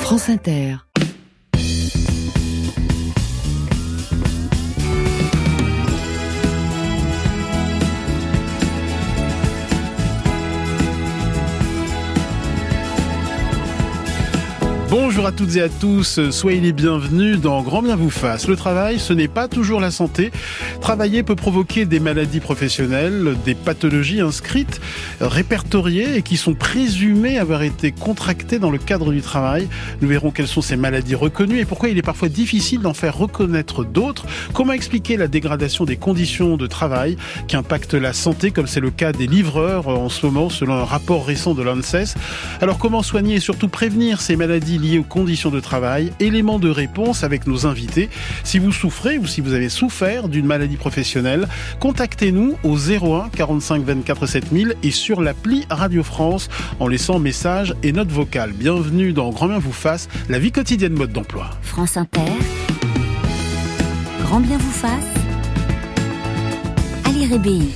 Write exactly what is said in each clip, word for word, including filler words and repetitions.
France Inter. Bonjour à toutes et à tous, soyez les bienvenus dans Grand Bien vous fasse. Le travail, ce n'est pas toujours la santé. Travailler peut provoquer des maladies professionnelles, des pathologies inscrites, répertoriées et qui sont présumées avoir été contractées dans le cadre du travail. Nous verrons quelles sont ces maladies reconnues et pourquoi il est parfois difficile d'en faire reconnaître d'autres. Comment expliquer la dégradation des conditions de travail qui impactent la santé, comme c'est le cas des livreurs en ce moment, selon un rapport récent de l'ANSES. Alors comment soigner et surtout prévenir ces maladies liées aux conditions de travail? Éléments de réponse avec nos invités. Si vous souffrez ou si vous avez souffert d'une maladie professionnelle, contactez-nous au zéro un quarante-cinq vingt-quatre sept mille et sur l'appli Radio France en laissant message et note vocale. Bienvenue dans Grand Bien vous fasse, la vie quotidienne mode d'emploi. France Inter. Grand Bien vous fasse. Ali Rébéi.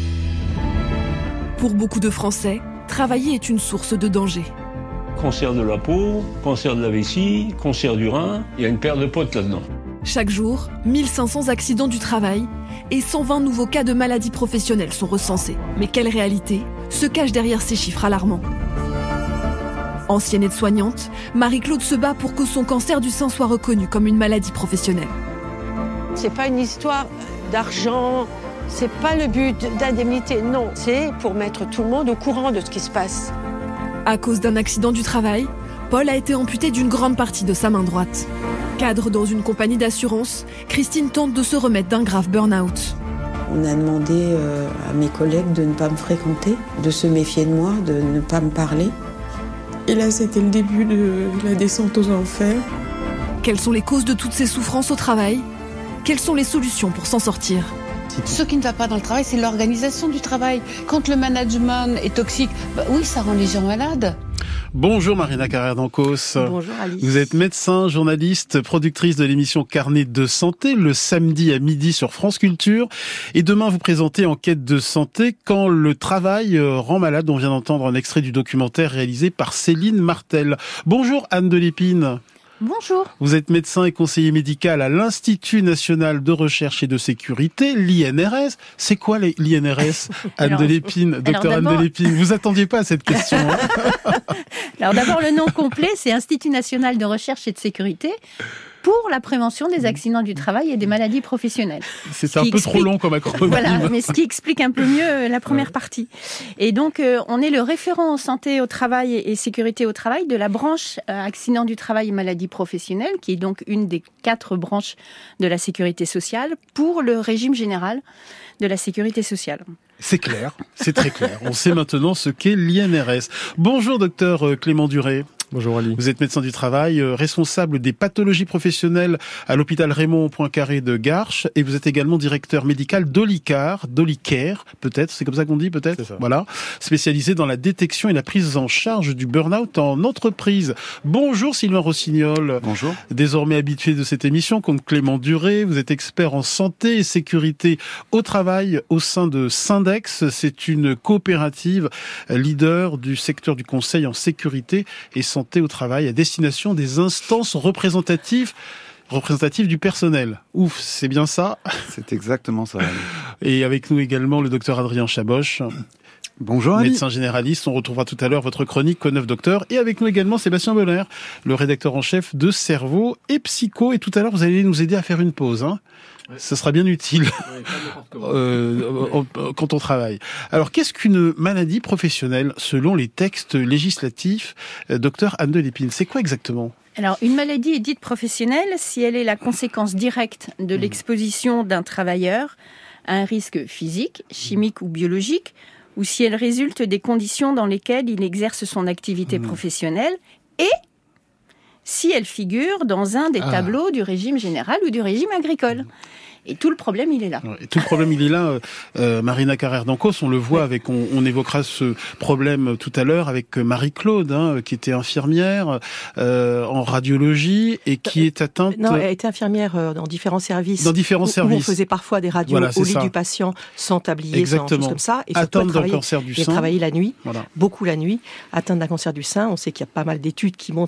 Pour beaucoup de Français, travailler est une source de danger. Cancer de la peau, cancer de la vessie, cancer du rein, il y a une paire de potes là-dedans. Chaque jour, mille cinq cents accidents du travail et cent vingt nouveaux cas de maladies professionnelles sont recensés. Mais quelle réalité se cache derrière ces chiffres alarmants? Ancienne aide-soignante, Marie-Claude se bat pour que son cancer du sein soit reconnu comme une maladie professionnelle. C'est pas une histoire d'argent, c'est pas le but d'indemnité, non. C'est pour mettre tout le monde au courant de ce qui se passe. À cause d'un accident du travail, Paul a été amputé d'une grande partie de sa main droite. Cadre dans une compagnie d'assurance, Christine tente de se remettre d'un grave burn-out. On a demandé euh, à mes collègues de ne pas me fréquenter, de se méfier de moi, de ne pas me parler. Et là, c'était le début de la descente aux enfers. Quelles sont les causes de toutes ces souffrances au travail? Quelles sont les solutions pour s'en sortir? Ce qui ne va pas dans le travail, c'est l'organisation du travail. Quand le management est toxique, bah oui, ça rend les gens malades. Bonjour Marina Carrère-Dancos. Bonjour Alice. Vous êtes médecin, journaliste, productrice de l'émission Carnet de santé, le samedi à midi sur France Culture. Et demain, vous présentez Enquête de santé quand le travail rend malade. On vient d'entendre un extrait du documentaire réalisé par Céline Martel. Bonjour Anne de Lépine. Bonjour. Vous êtes médecin et conseiller médical à l'Institut National de Recherche et de Sécurité, l'I N R S. C'est quoi l'I N R S, Anne alors, de Lépine, docteur Anne de Lépine? Vous attendiez pas à cette question, hein? Alors d'abord, le nom complet, c'est Institut National de Recherche et de Sécurité pour la prévention des accidents du travail et des maladies professionnelles. C'est un peu explique... trop long comme acronyme. Voilà, mais ce qui explique un peu mieux la première ouais. partie. Et donc, euh, on est le référent en santé au travail et sécurité au travail de la branche euh, accidents du travail et maladies professionnelles, qui est donc une des quatre branches de la sécurité sociale pour le régime général de la sécurité sociale. C'est clair, c'est très clair. On sait maintenant ce qu'est l'I N R S. Bonjour docteur Clément Duret. Bonjour Ali. Vous êtes médecin du travail, euh, responsable des pathologies professionnelles à l'hôpital Raymond Poincaré de Garches, et vous êtes également directeur médical d'Olicar, d'Olicare, peut-être, c'est comme ça qu'on dit, peut-être. Voilà, spécialisé dans la détection et la prise en charge du burn-out en entreprise. Bonjour Sylvain Rossignol. Bonjour. Désormais habitué de cette émission, comme Clément Duret, vous êtes expert en santé et sécurité au travail au sein de Syndex. C'est une coopérative leader du secteur du conseil en sécurité et santé santé au travail à destination des instances représentatives représentatives du personnel. Ouf, c'est bien ça? C'est exactement ça. Et avec nous également le docteur Adrien Chaboche. Bonjour Ali. Médecin généraliste, on retrouvera tout à l'heure votre chronique Conneuf Docteur. Et avec nous également Sébastien Boller, le rédacteur en chef de Cerveau et Psycho. Et tout à l'heure, vous allez nous aider à faire une pause, hein. Ouais. Ça sera bien utile ouais, euh, quand on travaille. Alors, qu'est-ce qu'une maladie professionnelle selon les textes législatifs? Docteur Anne de Lépine, c'est quoi exactement? Alors, une maladie est dite professionnelle si elle est la conséquence directe de l'exposition d'un travailleur à un risque physique, chimique ou biologique, ou si elle résulte des conditions dans lesquelles il exerce son activité mmh. professionnelle, et si elle figure dans un des ah. tableaux du régime général ou du régime agricole. Et tout le problème, il est là. Et tout le problème, il est là. Euh, Marina Carrère-Dancos, on le voit, avec, on, on évoquera ce problème tout à l'heure avec Marie-Claude, hein, qui était infirmière euh, en radiologie et qui est atteinte... Non, elle était infirmière euh, dans différents services. Dans différents où, services. Où on faisait parfois des radios voilà, au lit ça. du patient, sans tablier, Exactement. sans choses comme ça. Et atteinte d'un cancer du sein. Elle travaillait la nuit, voilà. beaucoup la nuit. Atteinte d'un cancer du sein, on sait qu'il y a pas mal d'études qui montrent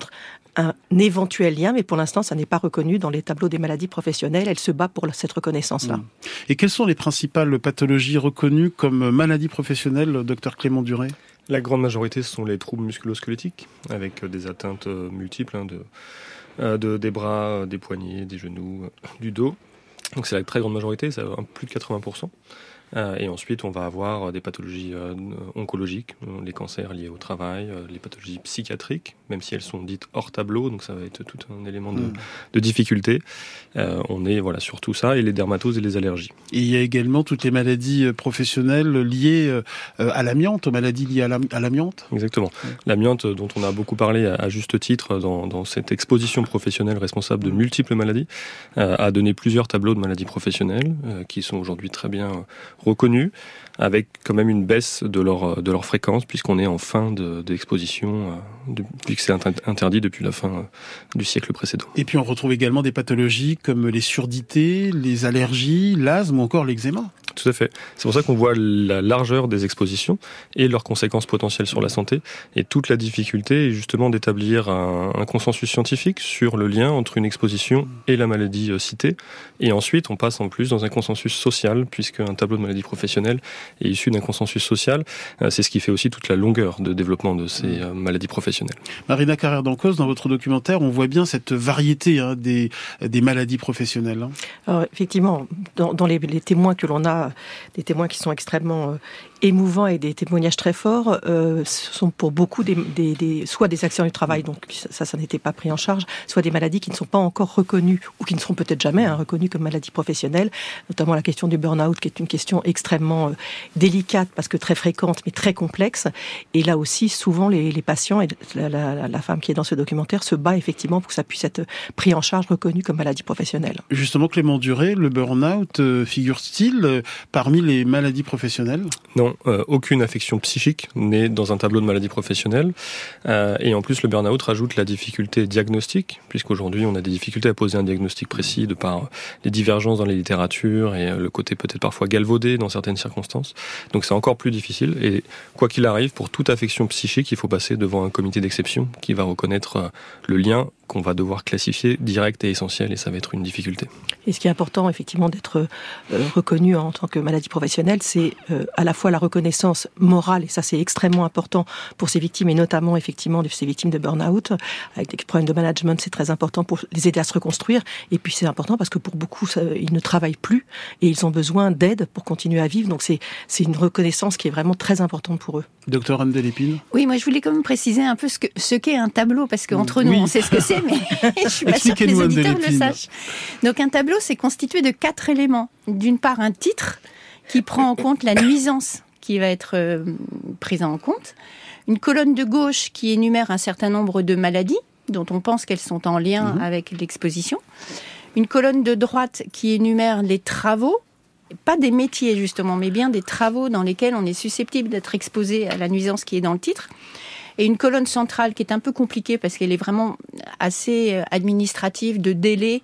un éventuel lien, mais pour l'instant, ça n'est pas reconnu dans les tableaux des maladies professionnelles. Elle se bat pour cette reconnaissance-là. Mmh. Et quelles sont les principales pathologies reconnues comme maladies professionnelles, docteur Clément Duret ? La grande majorité, ce sont les troubles musculo-squelettiques, avec des atteintes multiples, hein, de, de, des bras, des poignets, des genoux, du dos. Donc c'est la très grande majorité, ça va plus de quatre-vingts pour cent. Euh, et ensuite, on va avoir des pathologies euh, oncologiques, les cancers liés au travail, euh, les pathologies psychiatriques, même si elles sont dites hors tableau, donc ça va être tout un élément de, mmh. de difficulté. Euh, on est voilà, sur tout ça, et les dermatoses et les allergies. Et il y a également toutes les maladies professionnelles liées euh, à l'amiante, aux maladies liées à, l'am- à l'amiante. Exactement. Mmh. L'amiante, dont on a beaucoup parlé à, à juste titre dans, dans cette exposition professionnelle responsable de multiples maladies, euh, a donné plusieurs tableaux de maladies professionnelles, euh, qui sont aujourd'hui très bien euh, reconnus, avec quand même une baisse de leur, de leur fréquence, puisqu'on est en fin de, d'exposition, euh, depuis que c'est interdit depuis la fin euh, du siècle précédent. Et puis on retrouve également des pathologies comme les surdités, les allergies, l'asthme ou encore l'eczéma. Tout à fait. C'est pour ça qu'on voit la largeur des expositions et leurs conséquences potentielles sur la santé, et toute la difficulté est justement d'établir un, un consensus scientifique sur le lien entre une exposition et la maladie euh, citée. Et ensuite, on passe en plus dans un consensus social, puisque un tableau de maladie professionnelle est issu d'un consensus social. Euh, c'est ce qui fait aussi toute la longueur de développement de ces euh, maladies professionnelles. Marina Carrère-Dancos, dans votre documentaire, on voit bien cette variété hein, des, des maladies professionnelles. Hein. Alors, effectivement, dans, dans les, les témoins que l'on a, des témoins qui sont extrêmement euh, émouvants et des témoignages très forts, euh, ce sont pour beaucoup des, des, des, soit des accidents du travail, donc ça, ça n'était pas pris en charge, soit des maladies qui ne sont pas encore reconnues, ou qui ne seront peut-être jamais hein, reconnues comme maladies professionnelles, notamment la question du burn-out, qui est une question extrêmement euh, délicate, parce que très fréquente, mais très complexe. Et là aussi, souvent, les, les patients, et la, la, la femme qui est dans ce documentaire, se bat effectivement pour que ça puisse être pris en charge, reconnu comme maladie professionnelle. Justement, Clément Duret, le burn-out euh, figure-t-il euh, parmi les maladies professionnelles ? Non, euh, aucune affection psychique n'est dans un tableau de maladie professionnelle. Euh, et en plus, le burn-out rajoute la difficulté diagnostique, puisqu'aujourd'hui, on a des difficultés à poser un diagnostic précis de par les divergences dans les littératures et le côté peut-être parfois galvaudé dans certaines circonstances. Donc c'est encore plus difficile. Et quoi qu'il arrive, pour toute affection psychique, il faut passer devant un comité d'exception qui va reconnaître le lien qu'on va devoir classifier direct et essentiel, et ça va être une difficulté. Et ce qui est important, effectivement, d'être euh, reconnu en tant que maladie professionnelle, c'est euh, à la fois la reconnaissance morale, et ça c'est extrêmement important pour ces victimes, et notamment, effectivement, de ces victimes de burn-out, avec des problèmes de management, c'est très important pour les aider à se reconstruire, et puis c'est important parce que pour beaucoup, ça, ils ne travaillent plus, et ils ont besoin d'aide pour continuer à vivre, donc c'est, c'est une reconnaissance qui est vraiment très importante pour eux. Docteur Anne Delépine. Oui, moi je voulais quand même préciser un peu ce, que, ce qu'est un tableau, parce qu'entre nous, oui. on sait ce que c'est, mais je suis pas sûre que les auditeurs le sachent. Donc un tableau, c'est constitué de quatre éléments. D'une part, un titre qui prend en compte la nuisance qui va être euh, prise en compte. Une colonne de gauche qui énumère un certain nombre de maladies dont on pense qu'elles sont en lien mmh. avec l'exposition. Une colonne de droite qui énumère les travaux, pas des métiers justement, mais bien des travaux dans lesquels on est susceptible d'être exposé à la nuisance qui est dans le titre. Et une colonne centrale qui est un peu compliquée parce qu'elle est vraiment assez administrative, de délai,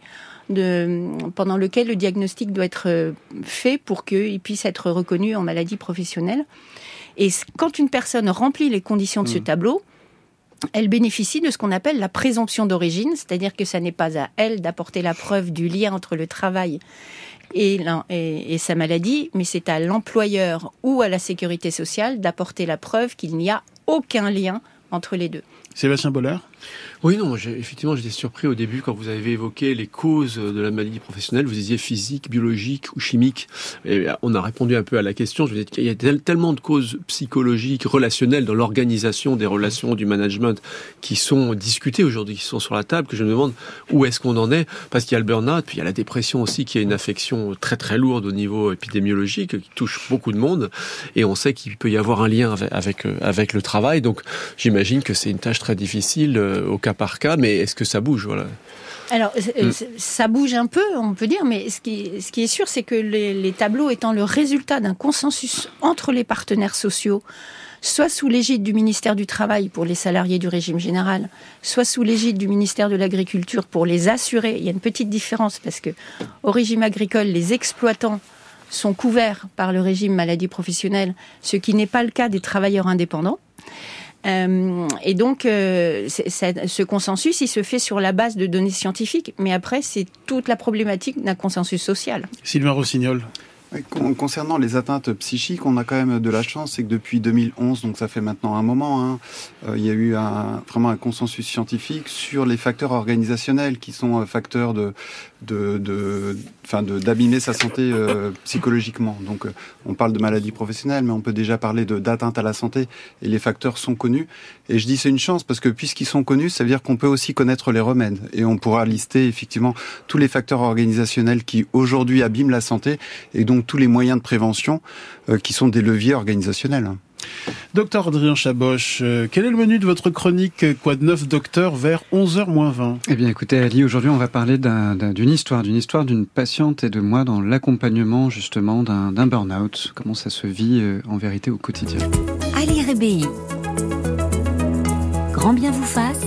de, pendant lequel le diagnostic doit être fait pour qu'il puisse être reconnu en maladie professionnelle. Et quand une personne remplit les conditions de ce tableau, elle bénéficie de ce qu'on appelle la présomption d'origine, c'est-à-dire que ça n'est pas à elle d'apporter la preuve du lien entre le travail et, et, et sa maladie, mais c'est à l'employeur ou à la sécurité sociale d'apporter la preuve qu'il n'y a aucun lien entre les deux. Sébastien Boller ? Oui, non, j'ai, effectivement, j'étais surpris au début quand vous avez évoqué les causes de la maladie professionnelle. Vous disiez physique, biologique ou chimique. Et on a répondu un peu à la question. Je veux dire, il y a tel, tellement de causes psychologiques, relationnelles dans l'organisation des relations du management qui sont discutées aujourd'hui, qui sont sur la table, que je me demande où est-ce qu'on en est. Parce qu'il y a le burn-out, puis il y a la dépression aussi, qui est une affection très très lourde au niveau épidémiologique, qui touche beaucoup de monde. Et on sait qu'il peut y avoir un lien avec, avec, avec le travail. Donc j'imagine que c'est une tâche très difficile au cas par cas, mais est-ce que ça bouge, voilà. Alors, mmh. ça bouge un peu, on peut dire, mais ce qui, ce qui est sûr, c'est que les, les tableaux étant le résultat d'un consensus entre les partenaires sociaux, soit sous l'égide du ministère du Travail pour les salariés du régime général, soit sous l'égide du ministère de l'Agriculture pour les assurés. Il y a une petite différence parce que au régime agricole, les exploitants sont couverts par le régime maladie professionnelle, ce qui n'est pas le cas des travailleurs indépendants. Euh, et donc, euh, c'est, c'est, ce consensus, il se fait sur la base de données scientifiques, mais après, c'est toute la problématique d'un consensus social. Sylvain Rossignol. Concernant les atteintes psychiques, on a quand même de la chance, c'est que depuis deux mille onze, donc ça fait maintenant un moment, hein, euh, il y a eu un, vraiment un consensus scientifique sur les facteurs organisationnels qui sont euh, facteurs de, de, de, enfin de, d'abîmer sa santé euh, psychologiquement. Donc euh, on parle de maladies professionnelles, mais on peut déjà parler de, d'atteinte à la santé, et les facteurs sont connus. Et je dis c'est une chance parce que puisqu'ils sont connus, ça veut dire qu'on peut aussi connaître les remèdes, et on pourra lister effectivement tous les facteurs organisationnels qui aujourd'hui abîment la santé, et donc tous les moyens de prévention euh, qui sont des leviers organisationnels. Docteur Adrien Chaboch, euh, quel est le menu de votre chronique Quoi de neuf, docteur, vers onze heures moins vingt? Eh bien écoutez Ali, aujourd'hui on va parler d'un, d'un, d'une histoire, d'une histoire d'une patiente et de moi dans l'accompagnement justement d'un, d'un burn-out, comment ça se vit euh, en vérité au quotidien. Ali Rébéi, grand bien vous fasse.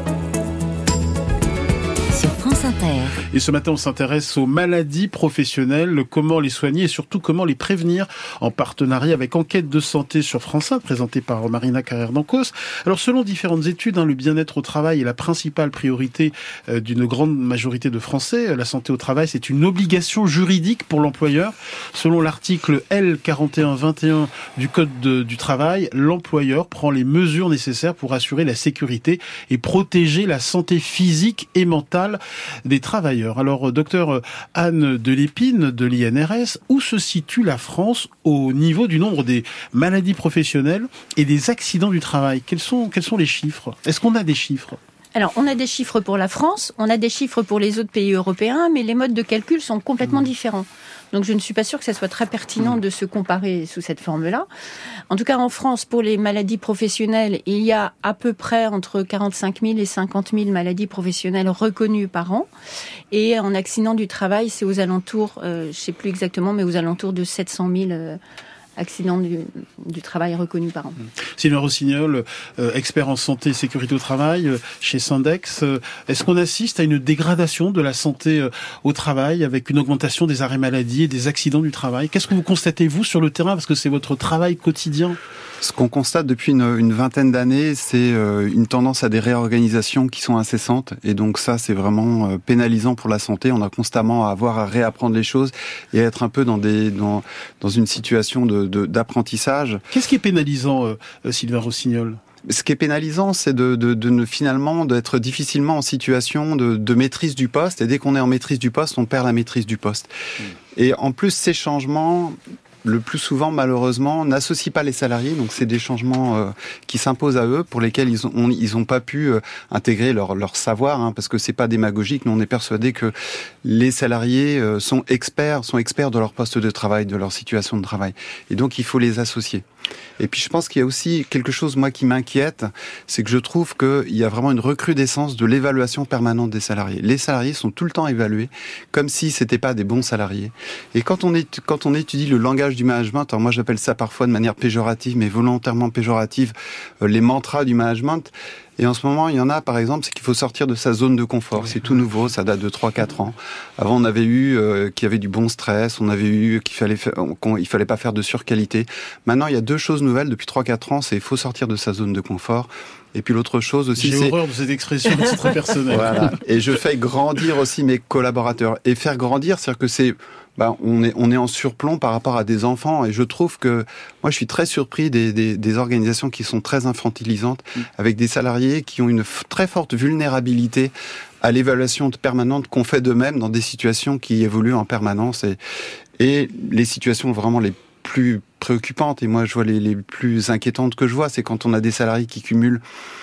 Et ce matin, on s'intéresse aux maladies professionnelles, comment les soigner et surtout comment les prévenir, en partenariat avec Enquête de santé sur France un, présentée par Marina Carrère-Dancos. Alors, selon différentes études, hein, le bien-être au travail est la principale priorité euh, d'une grande majorité de Français. La santé au travail, c'est une obligation juridique pour l'employeur. Selon l'article L quarante et un vingt et un du Code de, du travail, l'employeur prend les mesures nécessaires pour assurer la sécurité et protéger la santé physique et mentale des travailleurs. Alors, docteur Anne Delépine de l'I N R S, où se situe la France au niveau du nombre des maladies professionnelles et des accidents du travail? Quels sont, quels sont les chiffres? Est-ce qu'on a des chiffres? Alors, on a des chiffres pour la France, on a des chiffres pour les autres pays européens, mais les modes de calcul sont complètement mmh. différents. Donc, je ne suis pas sûre que ça soit très pertinent de se comparer sous cette forme-là. En tout cas, en France, pour les maladies professionnelles, il y a à peu près entre quarante-cinq mille et cinquante mille maladies professionnelles reconnues par an. Et en accident du travail, c'est aux alentours, euh, je ne sais plus exactement, mais aux alentours de sept cent mille euh, accidents du, du travail reconnus par an. Sylvain Rossignol, euh, expert en santé et sécurité au travail euh, chez Syndex, euh, est-ce qu'on assiste à une dégradation de la santé euh, au travail avec une augmentation des arrêts maladie et des accidents du travail? Qu'est-ce que vous constatez, vous, sur le terrain, parce que c'est votre travail quotidien? Ce qu'on constate depuis une, une vingtaine d'années, c'est euh, une tendance à des réorganisations qui sont incessantes. Et donc ça, c'est vraiment euh, pénalisant pour la santé. On a constamment à avoir à réapprendre les choses et à être un peu dans, des, dans, dans une situation de, de, d'apprentissage. Qu'est-ce qui est pénalisant, euh, Sylvain Rossignol? Ce qui est pénalisant, c'est de, de, de ne finalement d'être difficilement en situation de, de maîtrise du poste. Et dès qu'on est en maîtrise du poste, on perd la maîtrise du poste. Mmh. Et en plus, ces changements, le plus souvent, malheureusement, n'associent pas les salariés. Donc, c'est des changements euh, qui s'imposent à eux, pour lesquels ils ont, ils ont pas pu euh, intégrer leur, leur savoir, hein, parce que c'est pas démagogique. Nous, on est persuadés que les salariés euh, sont experts, sont experts de leur poste de travail, de leur situation de travail. Et donc, il faut les associer. Et puis je pense qu'il y a aussi quelque chose, moi, qui m'inquiète, c'est que je trouve qu'il y a vraiment une recrudescence de l'évaluation permanente des salariés. Les salariés sont tout le temps évalués comme si c'était pas des bons salariés. Et quand on, est, quand on étudie le langage du management, alors moi j'appelle ça parfois de manière péjorative, mais volontairement péjorative, euh, les mantras du management. Et en ce moment, il y en a, par exemple, c'est qu'il faut sortir de sa zone de confort. C'est tout nouveau, ça date de trois quatre ans. Avant, on avait eu euh, qu'il y avait du bon stress, on avait eu qu'il fallait faire, qu'il fallait pas faire de surqualité. Maintenant, il y a deux choses nouvelles depuis trois quatre ans, c'est il faut sortir de sa zone de confort. Et puis l'autre chose aussi, J'ai c'est... J'ai horreur de cette expression, c'est très personnel. Voilà. Et je fais grandir aussi mes collaborateurs. Et faire grandir, c'est-à-dire que c'est... Ben, on est on est en surplomb par rapport à des enfants, et je trouve que moi je suis très surpris des des, des organisations qui sont très infantilisantes, mmh. avec des salariés qui ont une f- très forte vulnérabilité à l'évaluation permanente qu'on fait d'eux-mêmes dans des situations qui évoluent en permanence, et et les situations vraiment les plus préoccupantes, et moi je vois les les plus inquiétantes que je vois, c'est quand on a des salariés qui cumulent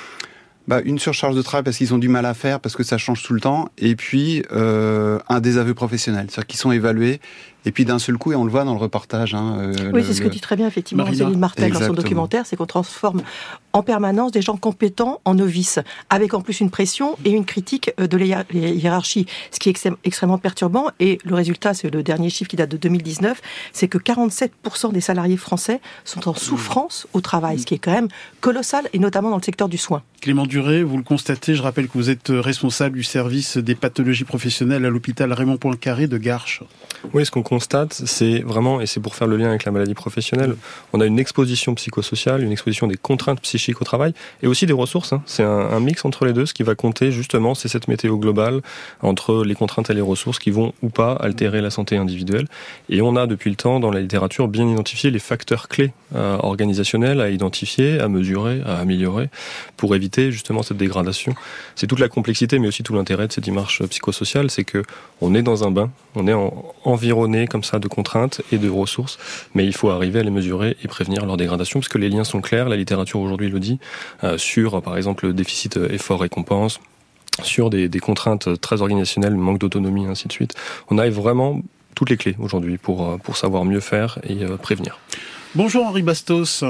Bah, une surcharge de travail parce qu'ils ont du mal à faire, parce que ça change tout le temps, et puis euh, un désaveu professionnel, c'est-à-dire qu'ils sont évalués, et puis d'un seul coup, et on le voit dans le reportage. Hein, euh, oui, le, c'est ce que le... dit très bien effectivement Marina. Céline Martel Exactement. dans son documentaire, c'est qu'on transforme en permanence des gens compétents en novices, avec en plus une pression et une critique de la hiérarchie, ce qui est extrêmement perturbant. Et le résultat, c'est le dernier chiffre qui date de deux mille dix-neuf, c'est que quarante-sept pour cent des salariés français sont en souffrance au travail, ce qui est quand même colossal, et notamment dans le secteur du soin. Clément Duré, vous le constatez, je rappelle que vous êtes responsable du service des pathologies professionnelles à l'hôpital Raymond Poincaré de Garches. Oui, ce qu'on constate, c'est vraiment, et c'est pour faire le lien avec la maladie professionnelle, on a une exposition psychosociale, une exposition des contraintes psychiques psychique au travail, et aussi des ressources. Hein. C'est un, un mix entre les deux. Ce qui va compter, justement, c'est cette météo globale entre les contraintes et les ressources qui vont ou pas altérer la santé individuelle. Et on a, depuis le temps, dans la littérature, bien identifié les facteurs clés euh, organisationnels à identifier, à mesurer, à améliorer, pour éviter, justement, cette dégradation. C'est toute la complexité, mais aussi tout l'intérêt de cette démarche psychosociale, c'est que on est dans un bain, on est en, environné comme ça de contraintes et de ressources, mais il faut arriver à les mesurer et prévenir leur dégradation, parce que les liens sont clairs, la littérature aujourd'hui le dit, euh, sur par exemple le déficit effort-récompense, sur des, des contraintes très organisationnelles, manque d'autonomie, ainsi de suite. On a vraiment toutes les clés aujourd'hui pour, pour savoir mieux faire et euh, prévenir. Bonjour Henri Bastos.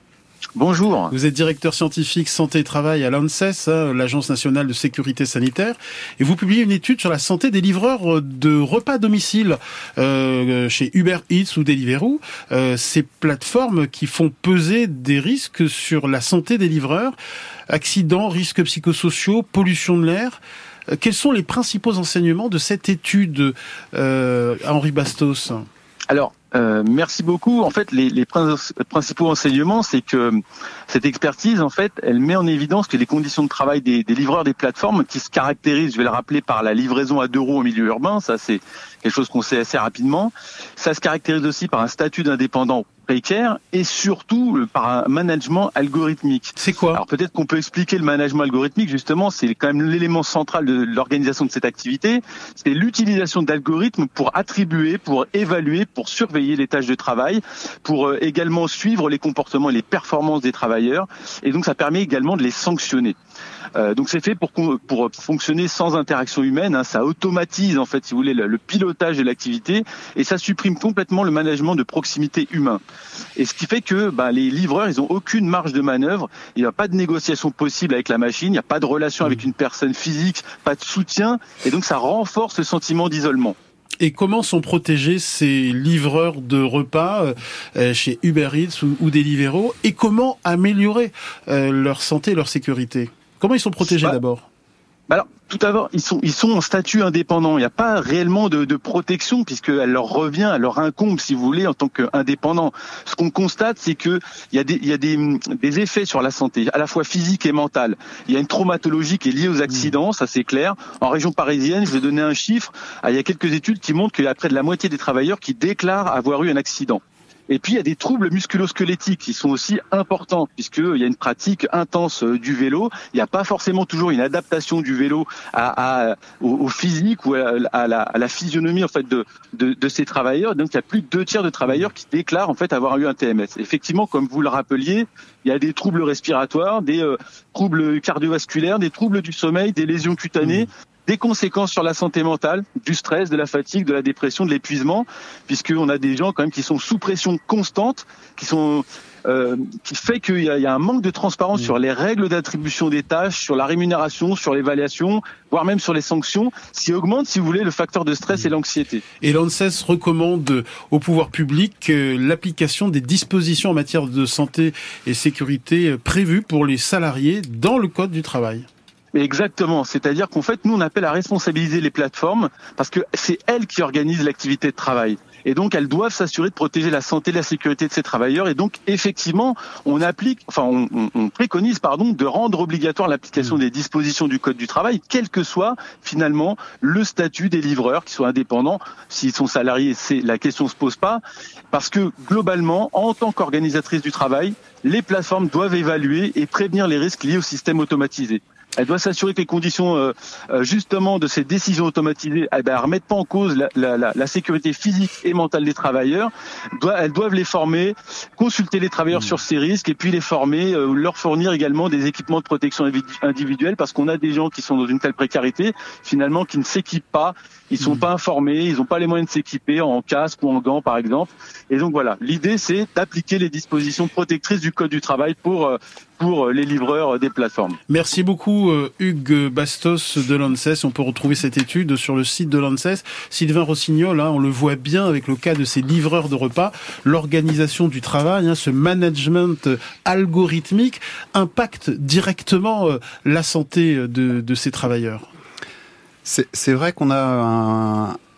Bonjour. Vous êtes directeur scientifique santé et travail à l'ANSES, hein, l'Agence nationale de sécurité sanitaire, et vous publiez une étude sur la santé des livreurs de repas à domicile euh, chez Uber Eats ou Deliveroo, euh, ces plateformes qui font peser des risques sur la santé des livreurs, accidents, risques psychosociaux, pollution de l'air. Euh, quels sont les principaux enseignements de cette étude, euh, Henri Bastos ? Alors, Euh, merci beaucoup. En fait, les, les principaux enseignements, c'est que cette expertise, en fait, elle met en évidence que les conditions de travail des, des livreurs des plateformes, qui se caractérisent, je vais le rappeler, par la livraison à deux roues en milieu urbain, ça c'est quelque chose qu'on sait assez rapidement, ça se caractérise aussi par un statut d'indépendant précaire et surtout par un management algorithmique. C'est quoi ? Alors peut-être qu'on peut expliquer le management algorithmique, justement, c'est quand même l'élément central de l'organisation de cette activité, c'est l'utilisation d'algorithmes pour attribuer, pour évaluer, pour surveiller les tâches de travail, pour euh, également suivre les comportements et les performances des travailleurs, et donc ça permet également de les sanctionner. Euh, donc c'est fait pour, pour fonctionner sans interaction humaine, hein, ça automatise en fait, si vous voulez, le, le pilotage de l'activité, et ça supprime complètement le management de proximité humain. Et ce qui fait que bah, les livreurs, ils ont aucune marge de manœuvre, il n'y a pas de négociation possible avec la machine, il n'y a pas de relation avec une personne physique, pas de soutien, et donc ça renforce le sentiment d'isolement. Et comment sont protégés ces livreurs de repas euh, chez Uber Eats ou, ou Deliveroo, et comment améliorer euh, leur santé et leur sécurité ? Comment ils sont protégés bah, d'abord ? bah Alors, tout d'abord, ils sont, ils sont en statut indépendant. Il n'y a pas réellement de, de protection puisqu'elle leur revient, elle leur incombe, si vous voulez, en tant qu'indépendants. Ce qu'on constate, c'est que il y a des, il y a des, des effets sur la santé, à la fois physique et mentale. Il y a une traumatologie qui est liée aux accidents, mmh. ça c'est clair. En région parisienne, je vais donner un chiffre. Il y a quelques études qui montrent qu'il y a près de la moitié des travailleurs qui déclarent avoir eu un accident. Et puis, il y a des troubles musculo-squelettiques qui sont aussi importants, puisqu'il y a une pratique intense du vélo. Il n'y a pas forcément toujours une adaptation du vélo à, à, au, au physique ou à, à, la, à la physionomie en fait, de, de, de ces travailleurs. Donc, il y a plus de deux tiers de travailleurs qui déclarent en fait, avoir eu un T M S. Effectivement, comme vous le rappeliez, il y a des troubles respiratoires, des euh, troubles cardiovasculaires, des troubles du sommeil, des lésions cutanées. Mmh. Des conséquences sur la santé mentale, du stress, de la fatigue, de la dépression, de l'épuisement, puisqu'on a des gens quand même qui sont sous pression constante, qui sont euh, qui fait qu'il y a, il y a un manque de transparence mmh. sur les règles d'attribution des tâches, sur la rémunération, sur l'évaluation, voire même sur les sanctions, ce qui augmente, si vous voulez, le facteur de stress mmh. et l'anxiété. Et l'ANSES recommande au pouvoir public euh, l'application des dispositions en matière de santé et sécurité prévues pour les salariés dans le Code du travail. Exactement, c'est-à-dire qu'en fait, nous, on appelle à responsabiliser les plateformes parce que c'est elles qui organisent l'activité de travail. Et donc, elles doivent s'assurer de protéger la santé et la sécurité de ces travailleurs. Et donc, effectivement, on applique, enfin, on, on, on préconise, pardon, de rendre obligatoire l'application mmh. des dispositions du Code du travail, quel que soit, finalement, le statut des livreurs, qui soient indépendants. S'ils sont salariés, c'est, la question se pose pas. Parce que, globalement, en tant qu'organisatrice du travail, les plateformes doivent évaluer et prévenir les risques liés au système automatisé. Elle doit s'assurer que les conditions euh, justement de ces décisions automatisées eh ben, remettent pas en cause la, la, la, la sécurité physique et mentale des travailleurs. Doit, elles doivent les former, consulter les travailleurs mmh. sur ces risques et puis les former, euh, leur fournir également des équipements de protection individuelle parce qu'on a des gens qui sont dans une telle précarité finalement qui ne s'équipent pas, ils sont mmh. pas informés, ils n'ont pas les moyens de s'équiper en casque ou en gants par exemple. Et donc voilà, l'idée c'est d'appliquer les dispositions protectrices du Code du travail pour euh, pour les livreurs des plateformes. Merci beaucoup Hugues Bastos de l'ANSES. On peut retrouver cette étude sur le site de l'ANSES. Sylvain Rossignol, hein, on le voit bien avec le cas de ces livreurs de repas, l'organisation du travail, hein, ce management algorithmique impacte directement euh, la santé de, de ces travailleurs. C'est, c'est vrai qu'on a un...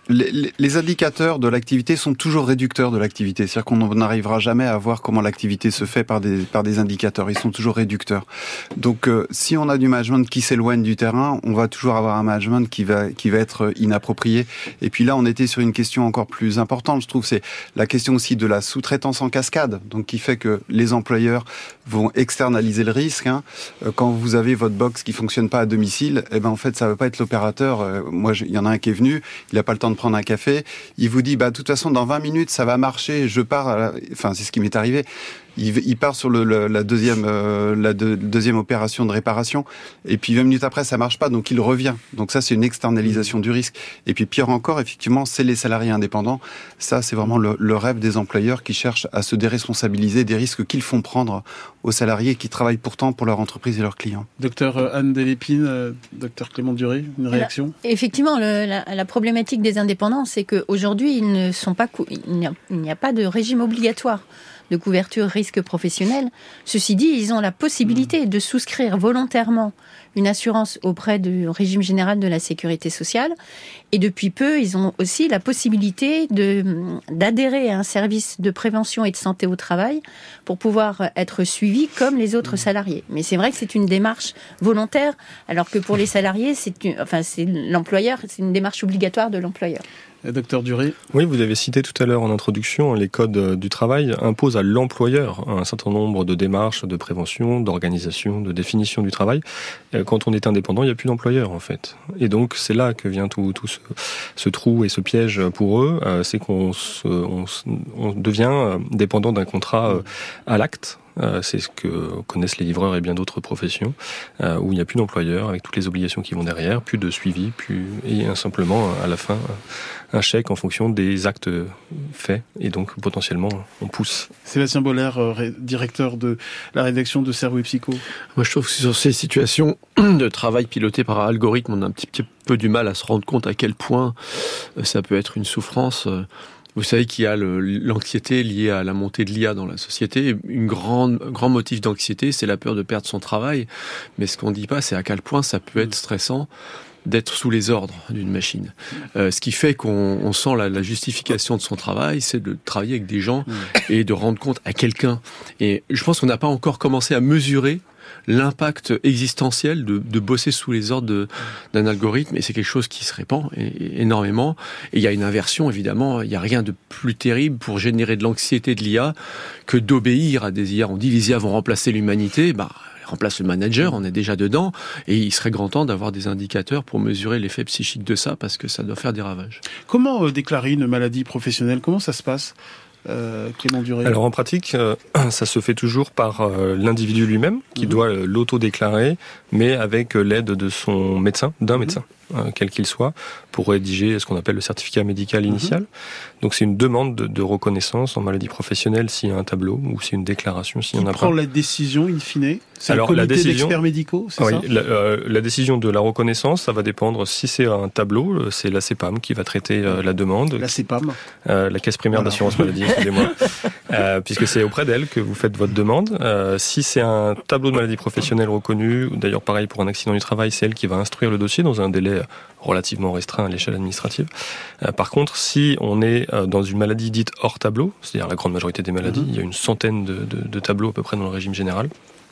les, les indicateurs de l'activité sont toujours réducteurs de l'activité. C'est-à-dire qu'on n'arrivera jamais à voir comment l'activité se fait par des, par des indicateurs. Ils sont toujours réducteurs. Donc, euh, si on a du management qui s'éloigne du terrain, on va toujours avoir un management qui va, qui va être inapproprié. Et puis là, on était sur une question encore plus importante, je trouve, c'est la question aussi de la sous-traitance en cascade. Donc, qui fait que les employeurs vont externaliser le risque. Hein. Quand vous avez votre box qui fonctionne pas à domicile, eh ben, en fait, ça va pas être l'opérateur. Euh, moi, il y en a un qui est venu, il a pas le temps de prendre un café, il vous dit, bah, de toute façon, dans vingt minutes, ça va marcher, je pars, à la... enfin, c'est ce qui m'est arrivé. Il, il part sur le, le, la deuxième, euh, la de, deuxième opération de réparation, et puis vingt minutes après, ça marche pas, donc il revient. Donc ça, c'est une externalisation du risque. Et puis pire encore, effectivement, c'est les salariés indépendants. Ça, c'est vraiment le, le rêve des employeurs qui cherchent à se déresponsabiliser des risques qu'ils font prendre aux salariés qui travaillent pourtant pour leur entreprise et leurs clients. Docteur Anne Delépine, euh, docteur Clément Duré, une réaction ? Alors, effectivement, le, la, la problématique des indépendants, c'est qu'aujourd'hui, ils ne sont pas, cou- il n'y a, il n'y a pas de régime obligatoire de couverture risque professionnel. Ceci dit, ils ont la possibilité de souscrire volontairement une assurance auprès du régime général de la sécurité sociale. Et depuis peu, ils ont aussi la possibilité de, d'adhérer à un service de prévention et de santé au travail pour pouvoir être suivis comme les autres salariés. Mais c'est vrai que c'est une démarche volontaire, alors que pour les salariés, c'est, une, enfin, c'est l'employeur, c'est une démarche obligatoire de l'employeur. Docteur Duré. Oui, vous avez cité tout à l'heure en introduction, les codes du travail imposent à l'employeur un certain nombre de démarches de prévention, d'organisation, de définition du travail. Quand on est indépendant, il n'y a plus d'employeur en fait. Et donc c'est là que vient tout, tout ce, ce trou et ce piège pour eux, c'est qu'on se, on, on devient dépendant d'un contrat à l'acte. Euh, c'est ce que connaissent les livreurs et bien d'autres professions, euh, où il n'y a plus d'employeur avec toutes les obligations qui vont derrière, plus de suivi, plus et un, simplement à la fin un chèque en fonction des actes faits, et donc potentiellement on pousse. Sébastien Boller, euh, directeur de la rédaction de Cerveau et Psycho. Moi je trouve que sur ces situations de travail piloté par algorithme, on a un petit, petit peu du mal à se rendre compte à quel point ça peut être une souffrance. Vous savez qu'il y a le, l'anxiété liée à la montée de l'I A dans la société. Une grande, grand motif d'anxiété, c'est la peur de perdre son travail. Mais ce qu'on dit pas, c'est à quel point ça peut être stressant d'être sous les ordres d'une machine. Euh, ce qui fait qu'on on sent la, la justification de son travail, c'est de travailler avec des gens et de rendre compte à quelqu'un. Et je pense qu'on n'a pas encore commencé à mesurer l'impact existentiel de, de bosser sous les ordres de, d'un algorithme, et c'est quelque chose qui se répand et, et énormément. Et il y a une inversion, évidemment. Il n'y a rien de plus terrible pour générer de l'anxiété de l'I A que d'obéir à des I A. On dit les I A vont remplacer l'humanité. Bah, remplace le manager, on est déjà dedans, et il serait grand temps d'avoir des indicateurs pour mesurer l'effet psychique de ça, parce que ça doit faire des ravages. Comment euh, déclarer une maladie professionnelle ? Comment ça se passe ? Euh, Clément Duré. Alors en pratique, euh, ça se fait toujours par euh, l'individu lui-même qui mmh. doit euh, l'auto-déclarer, mais avec euh, l'aide de son médecin, d'un mmh. médecin, euh, quel qu'il soit, pour rédiger ce qu'on appelle le certificat médical initial. Mmh. Donc c'est une demande de, de reconnaissance en maladie professionnelle s'il y a un tableau, ou c'est une déclaration s'il n'y en a pas. Qui prend la décision in fine ? C'est Alors, le comité la décision, d'experts médicaux, c'est oui, ça ? la, euh, la décision de la reconnaissance, ça va dépendre si c'est un tableau, c'est la C P A M qui va traiter euh, la demande. La C P A M euh, La Caisse primaire voilà. d'assurance maladie, excusez-moi. euh, puisque c'est auprès d'elle que vous faites votre demande. Euh, si c'est un tableau de maladie professionnelle reconnu, ou d'ailleurs pareil pour un accident du travail, c'est elle qui va instruire le dossier dans un délai relativement restreint à l'échelle administrative. Euh, par contre, si on est euh, dans une maladie dite hors tableau, c'est-à-dire la grande majorité des maladies, mmh. il y a une centaine de, de, de tableaux à peu près dans le régime général,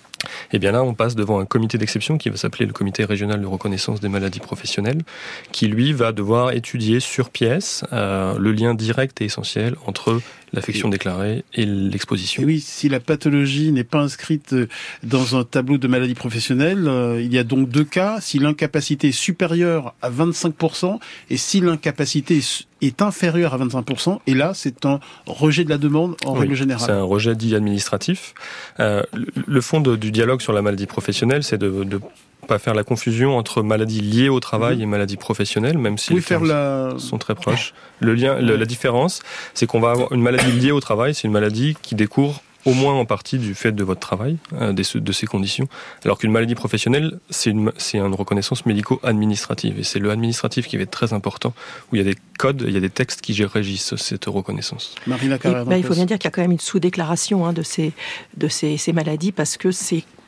et bien là, on passe devant un comité d'exception qui va s'appeler le comité régional de reconnaissance des maladies professionnelles, qui lui va devoir étudier sur pièce euh, le lien direct et essentiel entre l'affection déclarée et l'exposition. Et oui, si la pathologie n'est pas inscrite dans un tableau de maladie professionnelle, euh, il y a donc deux cas. Si l'incapacité est supérieure à vingt-cinq pour cent et si l'incapacité est inférieure à vingt-cinq pour cent, et là, c'est un rejet de la demande en oui, règle générale. C'est un rejet dit administratif. Euh, le, le fond de, du dialogue sur la maladie professionnelle, c'est de... de pas faire la confusion entre maladies liées au travail mmh. et maladies professionnelles, même si oui, les faire la... sont très proches. Le lien, le, la différence, c'est qu'on va avoir une maladie liée au travail, c'est une maladie qui décourt au moins en partie du fait de votre travail, euh, des, de ces conditions. Alors qu'une maladie professionnelle, c'est une, c'est une reconnaissance médico-administrative. Et c'est le administratif qui va être très important, où il y a des codes, il y a des textes qui régissent cette reconnaissance. Marina Carrère. Ben, il faut bien dire qu'il y a quand même une sous-déclaration hein, de, ces, de ces, ces maladies, parce que c'est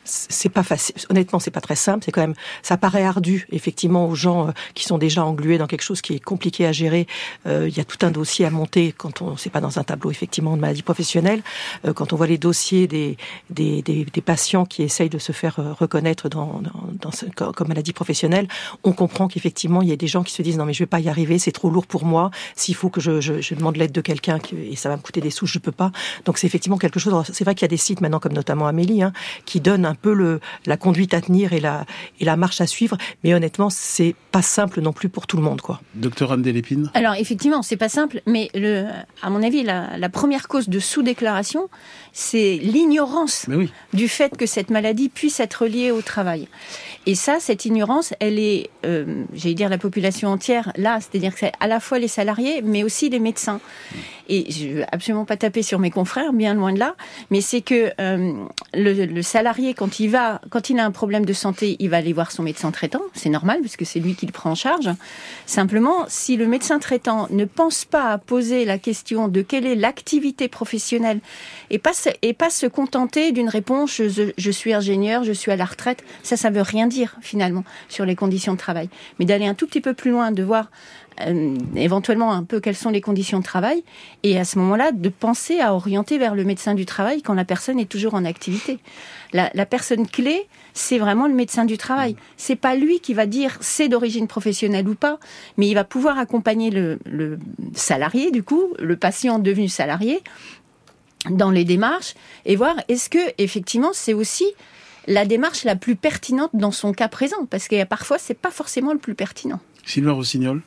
c'est pas facile. Honnêtement, c'est pas très simple. C'est quand même, ça paraît ardu, effectivement, aux gens euh, qui sont déjà englués dans quelque chose qui est compliqué à gérer. Euh, il y a tout un dossier à monter quand on, c'est pas dans un tableau, effectivement, de maladie professionnelle. Euh, quand on voit les dossiers des, des, des, des patients qui essayent de se faire euh, reconnaître dans, dans, dans ce, comme maladie professionnelle, on comprend qu'effectivement, il y a des gens qui se disent non, mais je vais pas y arriver, c'est trop lourd pour moi. S'il faut que je, je, je demande l'aide de quelqu'un et ça va me coûter des sous, je peux pas. Donc c'est effectivement quelque chose. C'est vrai qu'il y a des sites maintenant, comme notamment Amélie, hein, qui donnent un peu le, la conduite à tenir et la, et la marche à suivre. Mais honnêtement, c'est pas simple non plus pour tout le monde, quoi. Docteur Anne Delépine. Alors effectivement, c'est pas simple, mais le, à mon avis, la, la première cause de sous-déclaration, c'est l'ignorance oui. du fait que cette maladie puisse être liée au travail. Et ça, cette ignorance, elle est, euh, j'allais dire la population entière là, c'est-à-dire que c'est à la fois les salariés, mais aussi les médecins. Et je veux absolument pas taper sur mes confrères, bien loin de là, mais c'est que euh, le, le salarié, quand il va, quand il a un problème de santé, il va aller voir son médecin traitant, c'est normal, puisque c'est lui qui le prend en charge. Simplement, si le médecin traitant ne pense pas à poser la question de quelle est l'activité professionnelle, et pas, et pas se contenter d'une réponse je, « je suis ingénieur, je suis à la retraite », ça, ça veut rien dire, finalement, sur les conditions de travail. Mais d'aller un tout petit peu plus loin, de voir Euh, éventuellement un peu quelles sont les conditions de travail, et à ce moment-là de penser à orienter vers le médecin du travail quand la personne est toujours en activité. La, la personne clé, c'est vraiment le médecin du travail. C'est pas lui qui va dire c'est d'origine professionnelle ou pas, mais il va pouvoir accompagner le, le salarié, du coup, le patient devenu salarié, dans les démarches, et voir est-ce que effectivement c'est aussi la démarche la plus pertinente dans son cas présent, parce que parfois c'est pas forcément le plus pertinent. Sylvain Rossignol.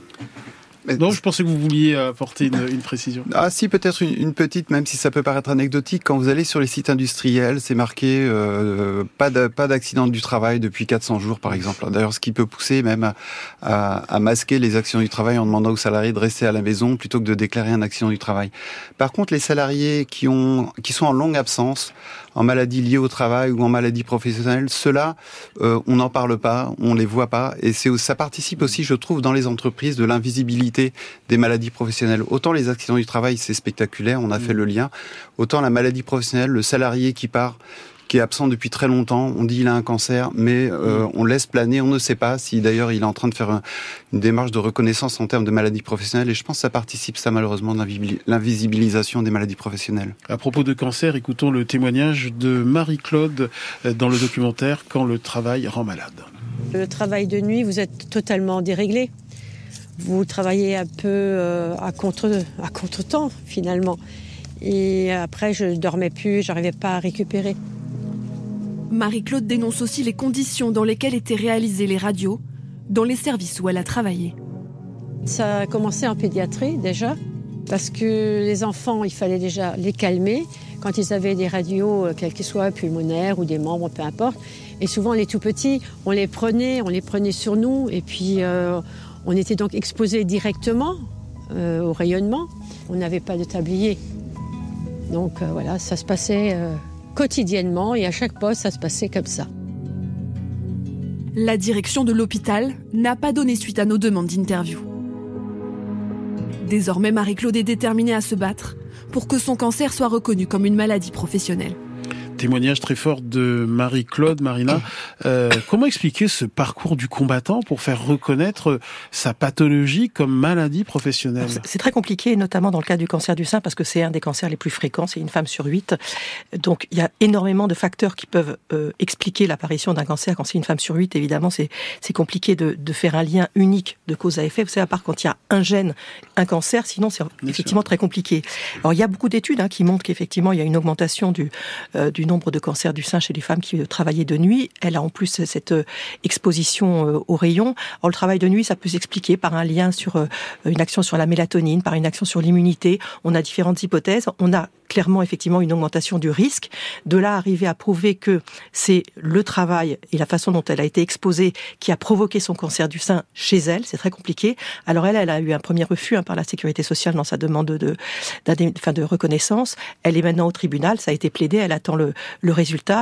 Non, je pensais que vous vouliez apporter une, une précision. Ah si, peut-être une, une petite, même si ça peut paraître anecdotique. Quand vous allez sur les sites industriels, c'est marqué euh, pas de, pas d'accident du travail depuis quatre cents jours, par exemple. D'ailleurs, ce qui peut pousser même à, à, à masquer les accidents du travail en demandant aux salariés de rester à la maison plutôt que de déclarer un accident du travail. Par contre, les salariés qui ont, qui sont en longue absence, en maladie liée au travail ou en maladie professionnelle, ceux-là, euh, on n'en parle pas, on les voit pas, et c'est, ça participe aussi, je trouve, dans les entreprises de l'invisibilité des maladies professionnelles. Autant les accidents du travail, c'est spectaculaire, on a fait le lien, autant la maladie professionnelle, le salarié qui part, qui est absent depuis très longtemps, on dit il a un cancer, mais euh, on laisse planer, on ne sait pas si d'ailleurs il est en train de faire un, une démarche de reconnaissance en termes de maladies professionnelles, et je pense que ça participe, ça malheureusement, de l'invisibilisation des maladies professionnelles. À propos de cancer, écoutons le témoignage de Marie-Claude dans le documentaire « Quand le travail rend malade ». Le travail de nuit, vous êtes totalement déréglé. Vous travaillez un peu euh, à contre, à contre-temps, finalement. Et après, je ne dormais plus, je n'arrivais pas à récupérer. Marie-Claude dénonce aussi les conditions dans lesquelles étaient réalisées les radios dans les services où elle a travaillé. Ça a commencé en pédiatrie, déjà, parce que les enfants, il fallait déjà les calmer quand ils avaient des radios, quelles qu'elles soient, pulmonaires ou des membres, peu importe. Et souvent, les tout-petits, on les prenait, on les prenait sur nous, et puis... Euh, on était donc exposés directement euh, au rayonnement. On n'avait pas de tablier. Donc euh, voilà, ça se passait euh, quotidiennement et à chaque poste, ça se passait comme ça. La direction de l'hôpital n'a pas donné suite à nos demandes d'interview. Désormais, Marie-Claude est déterminée à se battre pour que son cancer soit reconnu comme une maladie professionnelle. Témoignage très fort de Marie-Claude, Marina. Euh, comment expliquer ce parcours du combattant pour faire reconnaître sa pathologie comme maladie professionnelle ? C'est très compliqué, notamment dans le cas du cancer du sein, parce que c'est un des cancers les plus fréquents, c'est une femme sur huit. Donc il y a énormément de facteurs qui peuvent euh, expliquer l'apparition d'un cancer. Quand c'est une femme sur huit, évidemment, c'est, c'est compliqué de, de faire un lien unique de cause à effet. Vous savez, à part quand il y a un gène, un cancer, sinon c'est Bien effectivement sûr. Très compliqué. Alors il y a beaucoup d'études hein, qui montrent qu'effectivement il y a une augmentation du, euh, du nombre de cancers du sein chez les femmes qui travaillaient de nuit. Elle a en plus cette exposition aux rayons. Alors, le travail de nuit, ça peut s'expliquer par un lien sur une action sur la mélatonine, par une action sur l'immunité. On a différentes hypothèses. On a clairement, effectivement, une augmentation du risque. De là, arriver à prouver que c'est le travail et la façon dont elle a été exposée qui a provoqué son cancer du sein chez elle, c'est très compliqué. Alors elle, elle a eu un premier refus hein, par la Sécurité sociale dans sa demande de, de, enfin, de reconnaissance. Elle est maintenant au tribunal, ça a été plaidé, elle attend le, le résultat. Il y a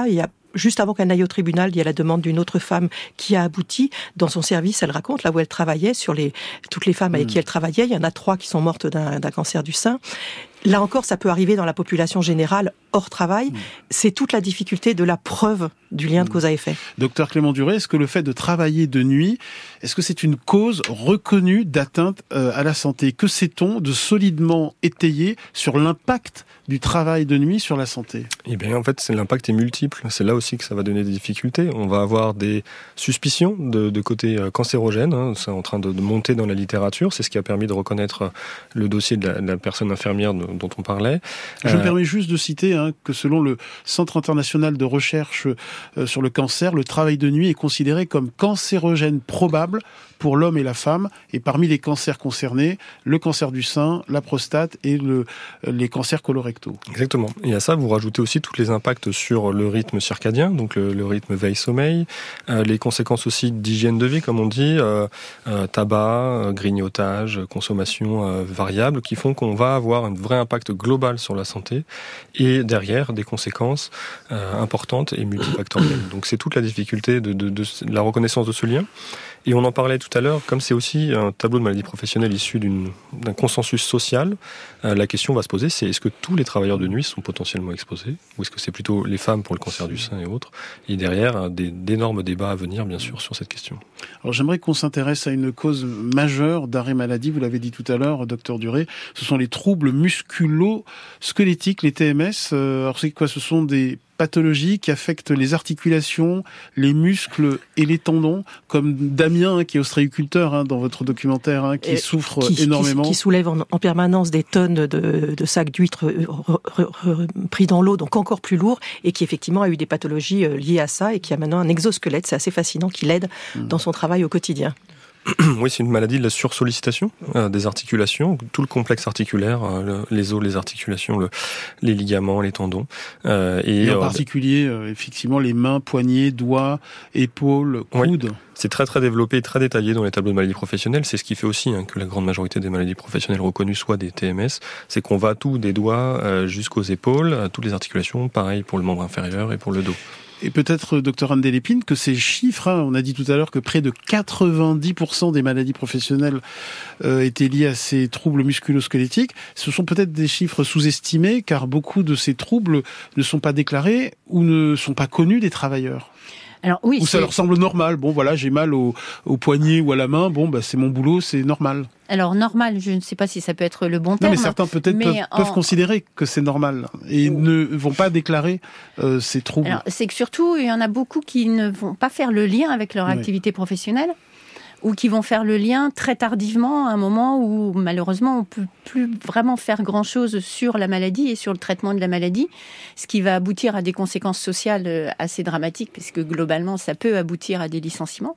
juste avant qu'elle n'aille au tribunal, il y a la demande d'une autre femme qui a abouti. Dans son service, elle raconte, là où elle travaillait, sur les, toutes les femmes avec mmh. qui elle travaillait, il y en a trois qui sont mortes d'un, d'un cancer du sein. Là encore, ça peut arriver dans la population générale, hors travail. Mmh. C'est toute la difficulté de la preuve du lien de cause à effet. Docteur Clément Duret, est-ce que le fait de travailler de nuit, est-ce que c'est une cause reconnue d'atteinte euh, à la santé ? Que sait-on de solidement étayé sur l'impact du travail de nuit sur la santé ? Eh bien, en fait, c'est, l'impact est multiple. C'est là aussi que ça va donner des difficultés. On va avoir des suspicions de, de côté cancérogène. Hein. C'est en train de, de monter dans la littérature. C'est ce qui a permis de reconnaître le dossier de la, de la personne infirmière de, dont on parlait. Je euh... me permets juste de citer hein, que selon le Centre international de recherche euh, sur le cancer, le travail de nuit est considéré comme cancérogène probable pour l'homme et la femme. Et parmi les cancers concernés, le cancer du sein, la prostate et le, les cancers colorectaux. Exactement. Et à ça, vous rajoutez aussi tous les impacts sur le rythme circadien, donc le, le rythme veille-sommeil, euh, les conséquences aussi d'hygiène de vie, comme on dit, euh, euh, tabac, euh, grignotage, consommation euh, variable, qui font qu'on va avoir un vrai impact global sur la santé et derrière des conséquences euh, importantes et multifactorielles. Donc c'est toute la difficulté de, de, de, de la reconnaissance de ce lien. Et on en parlait tout à l'heure, comme c'est aussi un tableau de maladie professionnelle issu d'une, d'un consensus social, euh, la question va se poser, c'est est-ce que tous les travailleurs de nuit sont potentiellement exposés, ou est-ce que c'est plutôt les femmes pour le cancer du sein et autres ? Et derrière, des, d'énormes débats à venir, bien sûr, sur cette question. Alors j'aimerais qu'on s'intéresse à une cause majeure d'arrêt maladie, vous l'avez dit tout à l'heure, docteur Duret, ce sont les troubles musculo-squelettiques, les T M S. Euh, alors c'est quoi ? Ce sont des pathologies qui affectent les articulations, les muscles et les tendons, comme Damien, hein, qui est ostréiculteur hein, dans votre documentaire, hein, qui et souffre qui, énormément. Qui, qui soulève en, en permanence des tonnes de, de sacs d'huîtres re, re, re, pris dans l'eau, donc encore plus lourds, et qui effectivement a eu des pathologies liées à ça, et qui a maintenant un exosquelette, c'est assez fascinant, qui l'aide mmh. dans son travail au quotidien. Oui, c'est une maladie de la sursollicitation euh, des articulations, tout le complexe articulaire, euh, le, les os, les articulations, le, les ligaments, les tendons. Euh, et, et en euh, particulier, euh, effectivement, les mains, poignets, doigts, épaules, coudes. Oui. C'est très très développé et très détaillé dans les tableaux de maladies professionnelles. C'est ce qui fait aussi hein, que la grande majorité des maladies professionnelles reconnues soient des T M S. C'est qu'on va tout des doigts euh, jusqu'aux épaules, à toutes les articulations, pareil pour le membre inférieur et pour le dos. Et peut-être, docteur Anne Delépine, que ces chiffres, hein, on a dit tout à l'heure que près de quatre-vingt-dix pour cent des maladies professionnelles euh, étaient liées à ces troubles musculo-squelettiques. Ce sont peut-être des chiffres sous-estimés, car beaucoup de ces troubles ne sont pas déclarés ou ne sont pas connus des travailleurs. Alors, oui, ou ça leur semble normal. Bon, voilà, j'ai mal au, au poignet ou à la main. Bon, bah, c'est mon boulot, c'est normal. Alors, normal, je ne sais pas si ça peut être le bon terme. Non, mais certains peut-être mais peuvent, en... peuvent considérer que c'est normal et ne vont pas déclarer euh, ces troubles. Alors, c'est que surtout, il y en a beaucoup qui ne vont pas faire le lien avec leur oui. activité professionnelle, ou qui vont faire le lien très tardivement, à un moment où malheureusement on ne peut plus vraiment faire grand-chose sur la maladie et sur le traitement de la maladie, ce qui va aboutir à des conséquences sociales assez dramatiques, parce que globalement ça peut aboutir à des licenciements.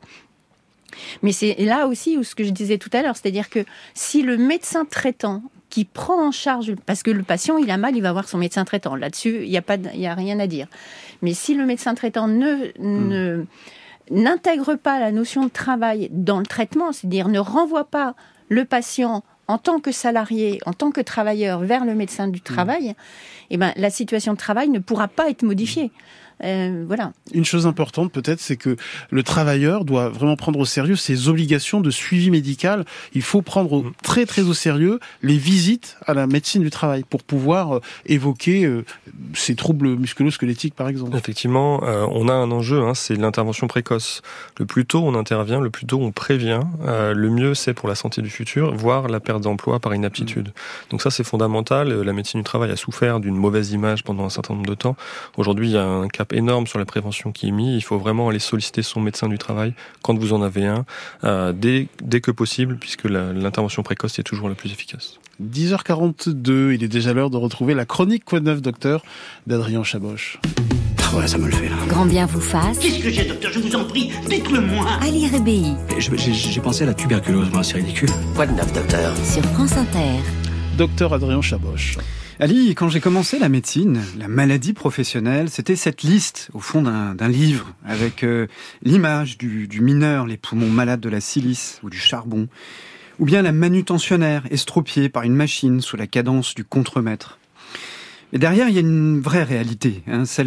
Mais c'est là aussi où ce que je disais tout à l'heure, c'est-à-dire que si le médecin traitant qui prend en charge, parce que le patient il a mal, il va voir son médecin traitant, là-dessus il n'y a pas, il y a rien à dire. Mais si le médecin traitant ne... Mmh. ne n'intègre pas la notion de travail dans le traitement, c'est-à-dire ne renvoie pas le patient en tant que salarié, en tant que travailleur vers le médecin du travail, mmh. eh ben, la situation de travail ne pourra pas être modifiée. Euh, voilà. Une chose importante peut-être, c'est que le travailleur doit vraiment prendre au sérieux ses obligations de suivi médical. Il faut prendre très très au sérieux les visites à la médecine du travail pour pouvoir euh, évoquer euh, ces troubles musculo-squelettiques par exemple. Effectivement, euh, on a un enjeu, hein, c'est l'intervention précoce. Le plus tôt on intervient, le plus tôt on prévient, euh, le mieux c'est pour la santé du futur, voire la perte d'emploi par inaptitude. Mmh. Donc ça c'est fondamental. La médecine du travail a souffert d'une mauvaise image pendant un certain nombre de temps. Aujourd'hui il y a un cap énorme sur la prévention qui est mis. Il faut vraiment aller solliciter son médecin du travail quand vous en avez un, euh, dès, dès que possible, puisque la, l'intervention précoce est toujours la plus efficace. dix heures quarante-deux, il est déjà l'heure de retrouver la chronique Quoi de neuf, docteur, d'Adrien Chaboche. Ah ouais, ça me le fait là. Grand bien vous fasse. Qu'est-ce que j'ai, docteur? Je vous en prie, dites-le-moi. Ali Rébéi. J'ai, j'ai, j'ai pensé à la tuberculose, moi, c'est ridicule. Quoi de neuf, docteur? Sur France Inter. Docteur Adrien Chaboche. Ali, quand j'ai commencé la médecine, la maladie professionnelle, c'était cette liste au fond d'un, d'un livre avec euh, l'image du, du mineur, les poumons malades de la silice ou du charbon, ou bien la manutentionnaire estropiée par une machine sous la cadence du contremaître. Mais derrière, il y a une vraie réalité, hein, celle des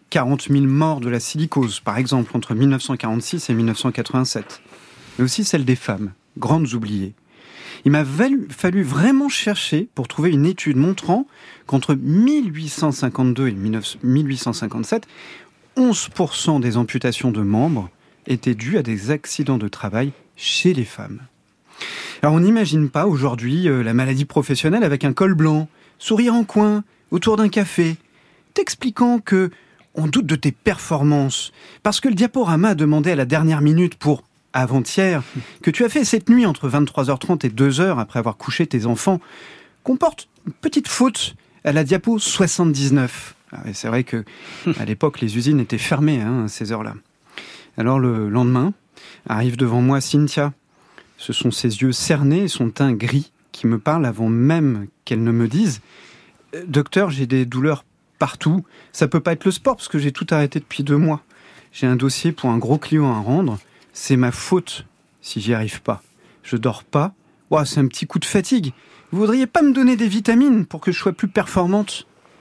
quarante mille morts de la silicose, par exemple, entre mille neuf cent quarante-six et mille neuf cent quatre-vingt-sept. Mais aussi celle des femmes, grandes oubliées. Il m'a fallu vraiment chercher pour trouver une étude montrant qu'entre mille huit cent cinquante-deux et mille huit cent cinquante-sept, onze pour cent des amputations de membres étaient dues à des accidents de travail chez les femmes. Alors on n'imagine pas aujourd'hui euh, la maladie professionnelle avec un col blanc, sourire en coin, autour d'un café, t'expliquant que on doute de tes performances parce que le diaporama a demandé à la dernière minute pour avant-hier que tu as fait cette nuit entre vingt-trois heures trente et deux heures après avoir couché tes enfants comporte une petite faute à la diapo soixante-dix-neuf. Ah, et c'est vrai que à l'époque les usines étaient fermées hein, à ces heures-là. Alors le lendemain arrive devant moi Cynthia. Ce sont ses yeux cernés et son teint gris qui me parlent avant même qu'elle ne me dise « Docteur, j'ai des douleurs partout. Ça peut pas être le sport parce que j'ai tout arrêté depuis deux mois. J'ai un dossier pour un gros client à rendre. C'est ma faute si j'y arrive pas. Je dors pas. Wow, c'est un petit coup de fatigue. Vous voudriez pas me donner des vitamines pour que je sois plus performante ?»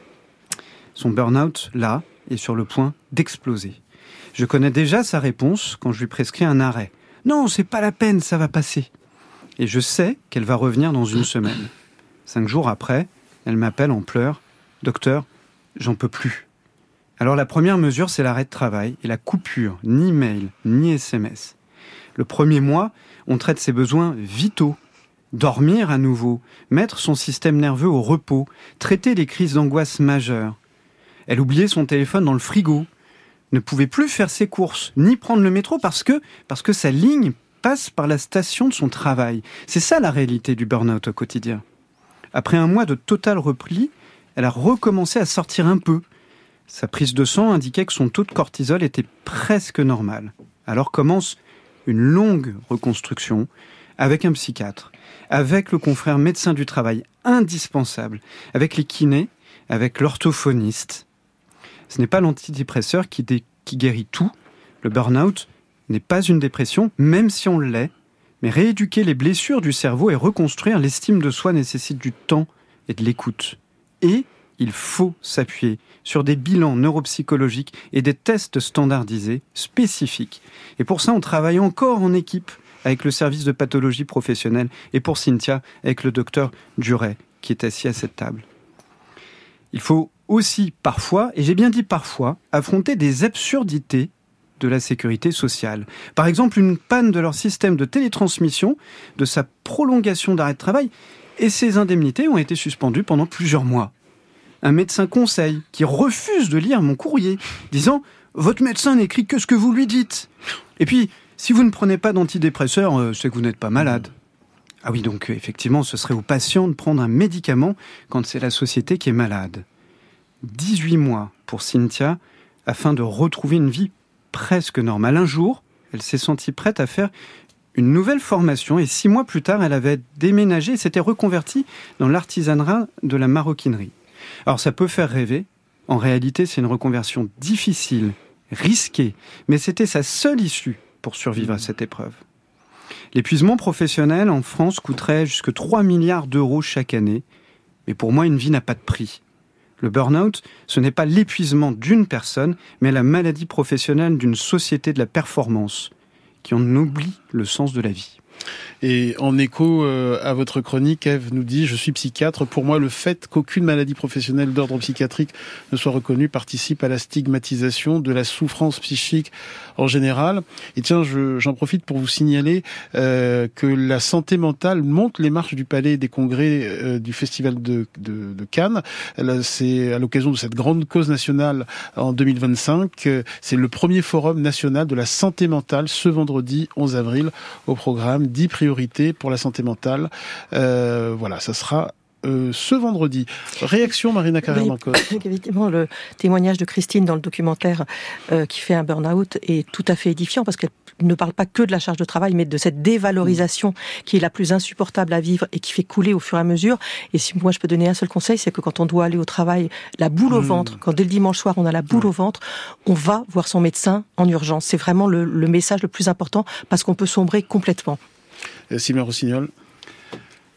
Son burn-out, là, est sur le point d'exploser. Je connais déjà sa réponse quand je lui prescris un arrêt. Non, c'est pas la peine, ça va passer. Et je sais qu'elle va revenir dans une semaine. Cinq jours après, elle m'appelle en pleurs. Docteur, j'en peux plus. Alors la première mesure, c'est l'arrêt de travail et la coupure, ni mail, ni S M S. Le premier mois, on traite ses besoins vitaux. Dormir à nouveau, mettre son système nerveux au repos, traiter les crises d'angoisse majeures. Elle oubliait son téléphone dans le frigo, ne pouvait plus faire ses courses, ni prendre le métro parce que, parce que sa ligne passe par la station de son travail. C'est ça la réalité du burn-out au quotidien. Après un mois de total repli, elle a recommencé à sortir un peu. Sa prise de sang indiquait que son taux de cortisol était presque normal. Alors commence une longue reconstruction avec un psychiatre, avec le confrère médecin du travail indispensable, avec les kinés, avec l'orthophoniste. Ce n'est pas l'antidépresseur qui, dé- qui guérit tout. Le burn-out n'est pas une dépression, même si on l'est. Mais rééduquer les blessures du cerveau et reconstruire l'estime de soi nécessite du temps et de l'écoute. Et il faut s'appuyer sur des bilans neuropsychologiques et des tests standardisés spécifiques. Et pour ça, on travaille encore en équipe avec le service de pathologie professionnelle et pour Cynthia, avec le docteur Duret, qui est assis à cette table. Il faut aussi parfois, et j'ai bien dit parfois, affronter des absurdités de la sécurité sociale. Par exemple, une panne de leur système de télétransmission, de sa prolongation d'arrêt de travail, et ces indemnités ont été suspendues pendant plusieurs mois. Un médecin conseil qui refuse de lire mon courrier, disant « Votre médecin n'écrit que ce que vous lui dites. Et puis, si vous ne prenez pas d'antidépresseur, c'est que vous n'êtes pas malade. » Ah oui, donc effectivement, ce serait au patient de prendre un médicament quand c'est la société qui est malade. dix-huit mois pour Cynthia afin de retrouver une vie presque normale. Un jour, elle s'est sentie prête à faire une nouvelle formation et six mois plus tard, elle avait déménagé et s'était reconvertie dans l'artisanat de la maroquinerie. Alors ça peut faire rêver. En réalité, c'est une reconversion difficile, risquée, mais c'était sa seule issue pour survivre à cette épreuve. L'épuisement professionnel en France coûterait jusque trois milliards d'euros chaque année. Mais pour moi, une vie n'a pas de prix. Le burn-out, ce n'est pas l'épuisement d'une personne, mais la maladie professionnelle d'une société de la performance qui en oublie le sens de la vie. Et en écho euh, à votre chronique, Ève nous dit « Je suis psychiatre. Pour moi, le fait qu'aucune maladie professionnelle d'ordre psychiatrique ne soit reconnue participe à la stigmatisation de la souffrance psychique en général. » Et tiens, je, j'en profite pour vous signaler euh, que la santé mentale monte les marches du Palais des Congrès euh, du Festival de, de, de Cannes. Là, c'est à l'occasion de cette grande cause nationale en deux mille vingt-cinq. Euh, c'est le premier forum national de la santé mentale ce vendredi onze avril au programme dix priorités pour la santé mentale. Euh, voilà, ça sera euh, ce vendredi. Réaction, Marina Carrère-Mancos. Oui, effectivement, le témoignage de Christine dans le documentaire euh, qui fait un burn-out est tout à fait édifiant parce qu'elle ne parle pas que de la charge de travail, mais de cette dévalorisation qui est la plus insupportable à vivre et qui fait couler au fur et à mesure. Et si moi je peux donner un seul conseil, c'est que quand on doit aller au travail, la boule au ventre, quand dès le dimanche soir on a la boule mmh. au ventre, on va voir son médecin en urgence. C'est vraiment le, le message le plus important parce qu'on peut sombrer complètement. Sylvain Rossignol.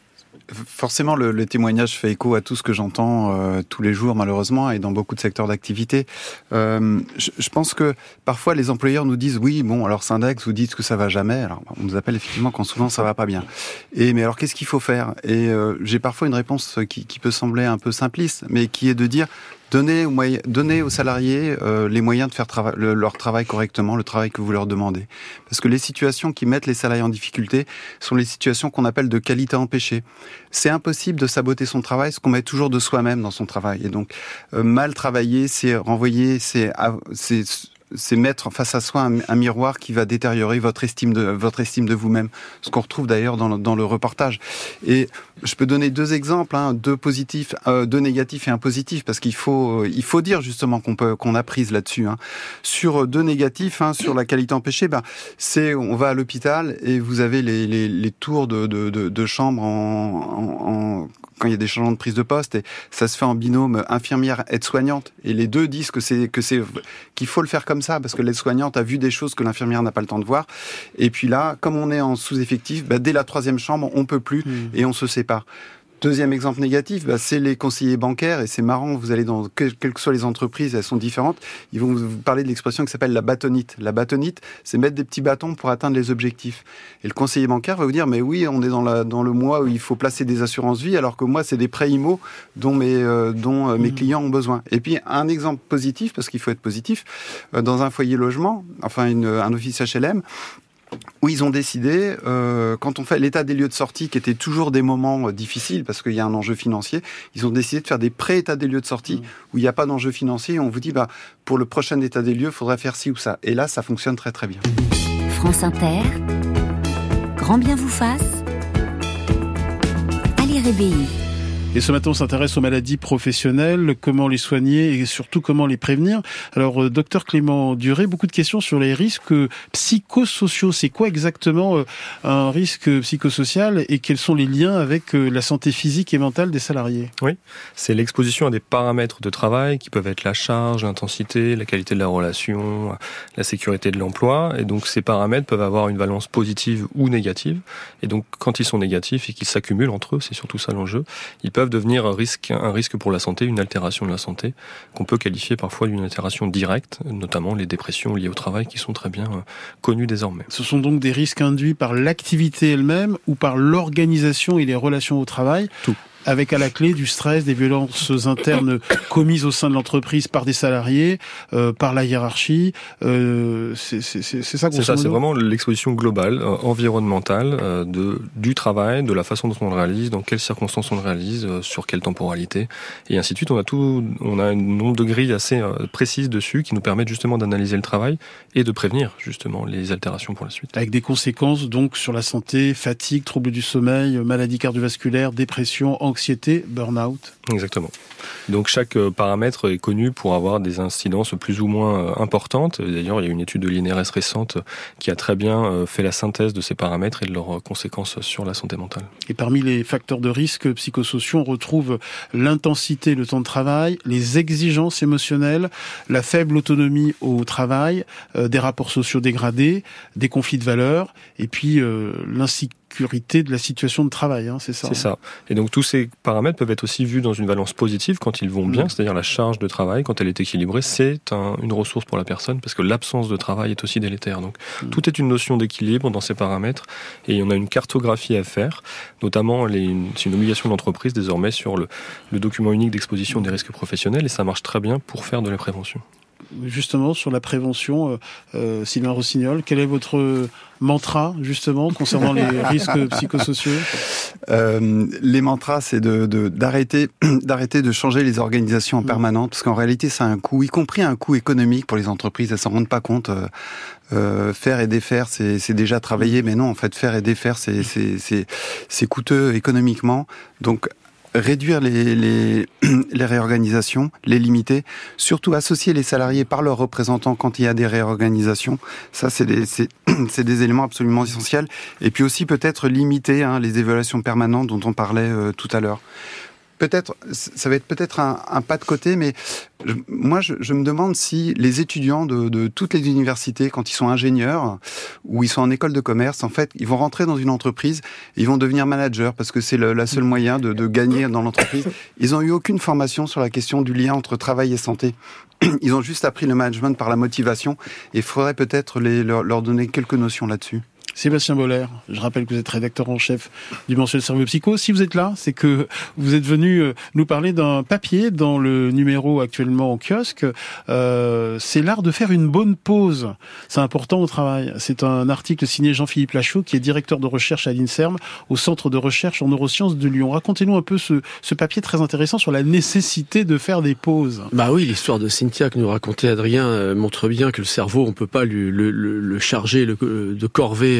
Forcément, le, le témoignage fait écho à tout ce que j'entends euh, tous les jours, malheureusement, et dans beaucoup de secteurs d'activité. Euh, je, je pense que parfois, les employeurs nous disent, oui, bon, alors Syndex, vous dites que ça va jamais. Alors, on nous appelle effectivement quand souvent ça va pas bien. Et mais alors, qu'est-ce qu'il faut faire? Et euh, j'ai parfois une réponse qui, qui peut sembler un peu simpliste, mais qui est de dire, Donnez aux, moyens, donnez aux salariés euh, les moyens de faire trava- le, leur travail correctement, le travail que vous leur demandez. Parce que les situations qui mettent les salariés en difficulté sont les situations qu'on appelle de qualité empêchée. C'est impossible de saboter son travail, ce qu'on met toujours de soi-même dans son travail. Et donc, euh, mal travailler, c'est renvoyer, c'est... c'est c'est mettre face à soi un, un miroir qui va détériorer votre estime de votre estime de vous-même. Ce qu'on retrouve d'ailleurs dans le, dans le reportage. Et je peux donner deux exemples, hein, deux positifs, euh, deux négatifs et un positif, parce qu'il faut euh, il faut dire justement qu'on peut qu'on a prise là-dessus. Hein. Sur deux négatifs, hein, sur la qualité empêchée, ben c'est on va à l'hôpital et vous avez les les, les tours de de de, de chambre en, en, en quand il y a des changements de prise de poste, et ça se fait en binôme infirmière aide-soignante, et les deux disent que c'est que c'est qu'il faut le faire comme ça, parce que l'aide-soignante a vu des choses que l'infirmière n'a pas le temps de voir. Et puis là, comme on est en sous-effectif, bah, dès la troisième chambre, on peut plus, mmh. et on se sépare. Deuxième exemple négatif, bah, c'est les conseillers bancaires, et c'est marrant, vous allez dans, quelles que soient les entreprises, elles sont différentes, ils vont vous parler de l'expression qui s'appelle la bâtonnite. La bâtonnite, c'est mettre des petits bâtons pour atteindre les objectifs. Et le conseiller bancaire va vous dire, mais oui, on est dans, la, dans le mois où il faut placer des assurances-vie, alors que moi, c'est des prêts immo dont mes, euh, dont, euh, mes mmh. clients ont besoin. Et puis, un exemple positif, parce qu'il faut être positif, euh, dans un foyer logement, enfin une, un office H L M, où ils ont décidé, euh, quand on fait l'état des lieux de sortie, qui étaient toujours des moments euh, difficiles, parce qu'il y a un enjeu financier, ils ont décidé de faire des pré-états des lieux de sortie, mmh. où il n'y a pas d'enjeu financier, et on vous dit, bah, pour le prochain état des lieux, il faudrait faire ci ou ça. Et là, ça fonctionne très très bien. France Inter, grand bien vous fasse, Ali Rébéi. Et ce matin, on s'intéresse aux maladies professionnelles, comment les soigner et surtout comment les prévenir. Alors, euh, docteur Clément Duré, beaucoup de questions sur les risques psychosociaux. C'est quoi exactement euh, un risque psychosocial et quels sont les liens avec euh, la santé physique et mentale des salariés? Oui, c'est l'exposition à des paramètres de travail qui peuvent être la charge, l'intensité, la qualité de la relation, la sécurité de l'emploi. Et donc, ces paramètres peuvent avoir une valence positive ou négative. Et donc, quand ils sont négatifs et qu'ils s'accumulent entre eux, c'est surtout ça l'enjeu, ils peuvent devenir un risque, un risque pour la santé, une altération de la santé, qu'on peut qualifier parfois d'une altération directe, notamment les dépressions liées au travail qui sont très bien euh, connues désormais. Ce sont donc des risques induits par l'activité elle-même ou par l'organisation et les relations au travail? Tout. Avec à la clé du stress, des violences internes commises au sein de l'entreprise par des salariés, euh, par la hiérarchie. Euh, c'est, c'est, c'est, c'est ça qu'on C'est ça, c'est vraiment l'exposition globale, euh, environnementale, euh, de, du travail, de la façon dont on le réalise, dans quelles circonstances on le réalise, euh, sur quelle temporalité, et ainsi de suite. On a tout, on a un nombre de grilles assez euh, précises dessus qui nous permettent justement d'analyser le travail et de prévenir justement les altérations pour la suite. Avec des conséquences donc sur la santé, fatigue, troubles du sommeil, maladies cardiovasculaires, dépression, anxiété, burn-out. Exactement. Donc chaque paramètre est connu pour avoir des incidences plus ou moins importantes. D'ailleurs, il y a une étude de l'I N R S récente qui a très bien fait la synthèse de ces paramètres et de leurs conséquences sur la santé mentale. Et parmi les facteurs de risque psychosociaux, on retrouve l'intensité, le temps de travail, les exigences émotionnelles, la faible autonomie au travail, euh, des rapports sociaux dégradés, des conflits de valeurs, et puis euh, l'insécurité de la situation de travail, hein, c'est ça. C'est hein. ça. Et donc tous ces paramètres peuvent être aussi vus dans une valence positive quand ils vont bien, mmh. c'est-à-dire la charge de travail, quand elle est équilibrée, c'est un, une ressource pour la personne, parce que l'absence de travail est aussi délétère. Donc mmh. tout est une notion d'équilibre dans ces paramètres, et on a une cartographie à faire, notamment les, une, c'est une obligation de l'entreprise désormais sur le, le document unique d'exposition des risques professionnels, et ça marche très bien pour faire de la prévention. Justement, sur la prévention, euh, euh, Sylvain Rossignol, quel est votre mantra, justement, concernant les risques psychosociaux? euh, Les mantras, c'est de, de, d'arrêter, d'arrêter de changer les organisations en mmh. permanence, parce qu'en réalité, ça a un coût, y compris un coût économique pour les entreprises, elles s'en rendent pas compte. Euh, euh, faire et défaire, c'est, c'est déjà travailler, mais non, en fait, faire et défaire, c'est, c'est, c'est, c'est coûteux économiquement. Donc, réduire les, les, les réorganisations, les limiter, surtout associer les salariés par leurs représentants quand il y a des réorganisations. Ça, c'est des, c'est, c'est des éléments absolument essentiels. Et puis aussi peut-être limiter hein, les évaluations permanentes dont on parlait euh, tout à l'heure. peut-être, ça va être peut-être un, un pas de côté, mais je, moi, je, je me demande si les étudiants de, de toutes les universités, quand ils sont ingénieurs ou ils sont en école de commerce, en fait, ils vont rentrer dans une entreprise, ils vont devenir managers parce que c'est le la seul moyen de, de gagner dans l'entreprise. Ils n'ont eu aucune formation sur la question du lien entre travail et santé. Ils ont juste appris le management par la motivation et il faudrait peut-être les, leur, leur donner quelques notions là-dessus. Sébastien Boller, je rappelle que vous êtes rédacteur en chef du mensuel Cerveau Psycho. Si vous êtes là, c'est que vous êtes venu nous parler d'un papier dans le numéro actuellement au kiosque. Euh, c'est l'art de faire une bonne pause. C'est important au travail. C'est un article signé Jean-Philippe Lachaud, qui est directeur de recherche à l'INSERM, au Centre de recherche en neurosciences de Lyon. Racontez-nous un peu ce, ce papier très intéressant sur la nécessité de faire des pauses. Bah oui, l'histoire de Cynthia que nous racontait Adrien euh, montre bien que le cerveau, on peut pas lui, le, le, le charger le, de corvée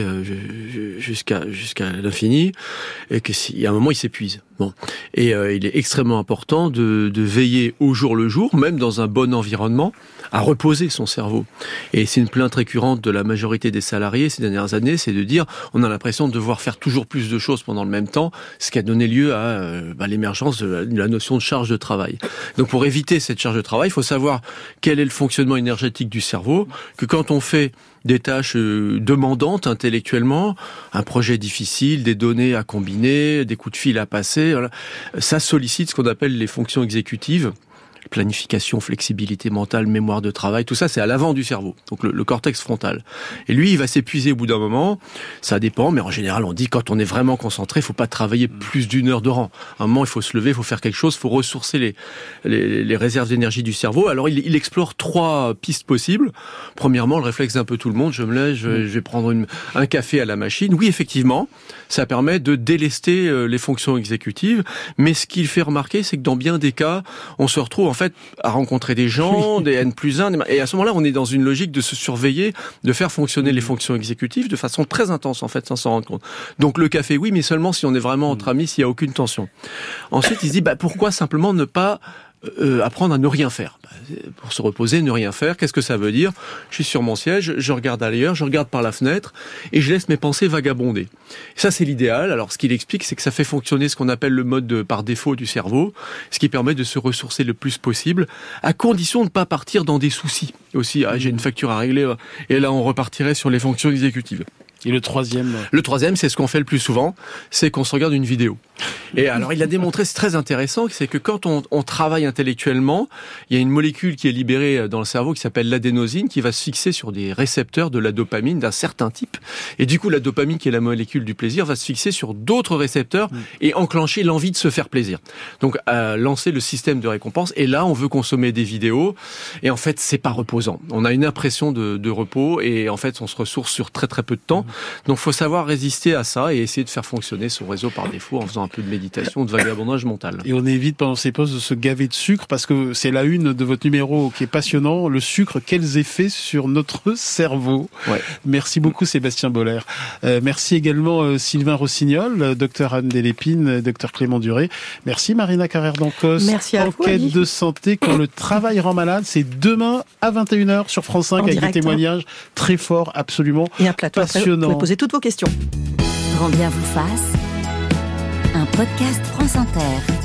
jusqu'à jusqu'à l'infini, et que s'il y a un moment il s'épuise. Bon, et euh, il est extrêmement important de, de veiller au jour le jour, même dans un bon environnement, à reposer son cerveau. Et c'est une plainte récurrente de la majorité des salariés ces dernières années, c'est de dire on a l'impression de devoir faire toujours plus de choses pendant le même temps, ce qui a donné lieu à euh, bah, l'émergence de la, de la notion de charge de travail. Donc pour éviter cette charge de travail, il faut savoir quel est le fonctionnement énergétique du cerveau, que quand on fait des tâches demandantes intellectuellement, un projet difficile, des données à combiner, des coups de fil à passer, voilà. Ça sollicite ce qu'on appelle les fonctions exécutives. Planification, flexibilité mentale, mémoire de travail, tout ça c'est à l'avant du cerveau, donc le, le cortex frontal. Et lui, il va s'épuiser au bout d'un moment, ça dépend, mais en général on dit quand on est vraiment concentré, il faut pas travailler plus d'une heure de rang. À un moment, il faut se lever, il faut faire quelque chose, il faut ressourcer les, les, les réserves d'énergie du cerveau. Alors il, il explore trois pistes possibles. Premièrement, le réflexe d'un peu tout le monde, je me lève, je, je vais prendre une, un café à la machine. Oui, effectivement, ça permet de délester les fonctions exécutives, mais ce qu'il fait remarquer, c'est que dans bien des cas, on se retrouve en fait à rencontrer des gens, des N plus un, et à ce moment-là, on est dans une logique de se surveiller, de faire fonctionner les fonctions exécutives de façon très intense, en fait, sans s'en rendre compte. Donc le café, oui, mais seulement si on est vraiment entre amis, s'il n'y a aucune tension. Ensuite, il se dit, bah, pourquoi simplement ne pas Euh, apprendre à ne rien faire. Pour se reposer, ne rien faire, qu'est-ce que ça veut dire? Je suis sur mon siège, je regarde ailleurs, je regarde par la fenêtre et je laisse mes pensées vagabonder. Et ça, c'est l'idéal. Alors, ce qu'il explique, c'est que ça fait fonctionner ce qu'on appelle le mode de, par défaut du cerveau, ce qui permet de se ressourcer le plus possible, à condition de ne pas partir dans des soucis. Aussi, ah, j'ai une facture à régler, et là, on repartirait sur les fonctions exécutives. Et le troisième Le troisième, c'est ce qu'on fait le plus souvent, c'est qu'on se regarde une vidéo. Et alors, il a démontré, c'est très intéressant, c'est que quand on, on travaille intellectuellement, il y a une molécule qui est libérée dans le cerveau qui s'appelle l'adénosine, qui va se fixer sur des récepteurs de la dopamine d'un certain type. Et du coup, la dopamine, qui est la molécule du plaisir, va se fixer sur d'autres récepteurs et enclencher l'envie de se faire plaisir. Donc, euh, lancer le système de récompense. Et là, on veut consommer des vidéos. Et en fait, c'est pas reposant. On a une impression de, de repos et en fait, on se ressource sur très très peu de temps. Donc, faut savoir résister à ça et essayer de faire fonctionner son réseau par défaut en faisant un peu de méditation, de vagabondage mental. Et on évite pendant ces pauses de se gaver de sucre parce que c'est la une de votre numéro qui est passionnant. Le sucre, quels effets sur notre cerveau? Ouais. Merci beaucoup Sébastien Boller. Euh, merci également euh, Sylvain Rossignol, docteur Anne Delépine, docteur Clément Duré. Merci Marina Carrère-Dancos. Merci à vous. Enquête de santé quand le travail rend malade. C'est demain à vingt et une heures sur France cinq en avec direct, des témoignages hein. très forts, absolument et un plateau passionnant. Vous pouvez poser toutes vos questions. Grand bien vous fasse. Un podcast France Inter.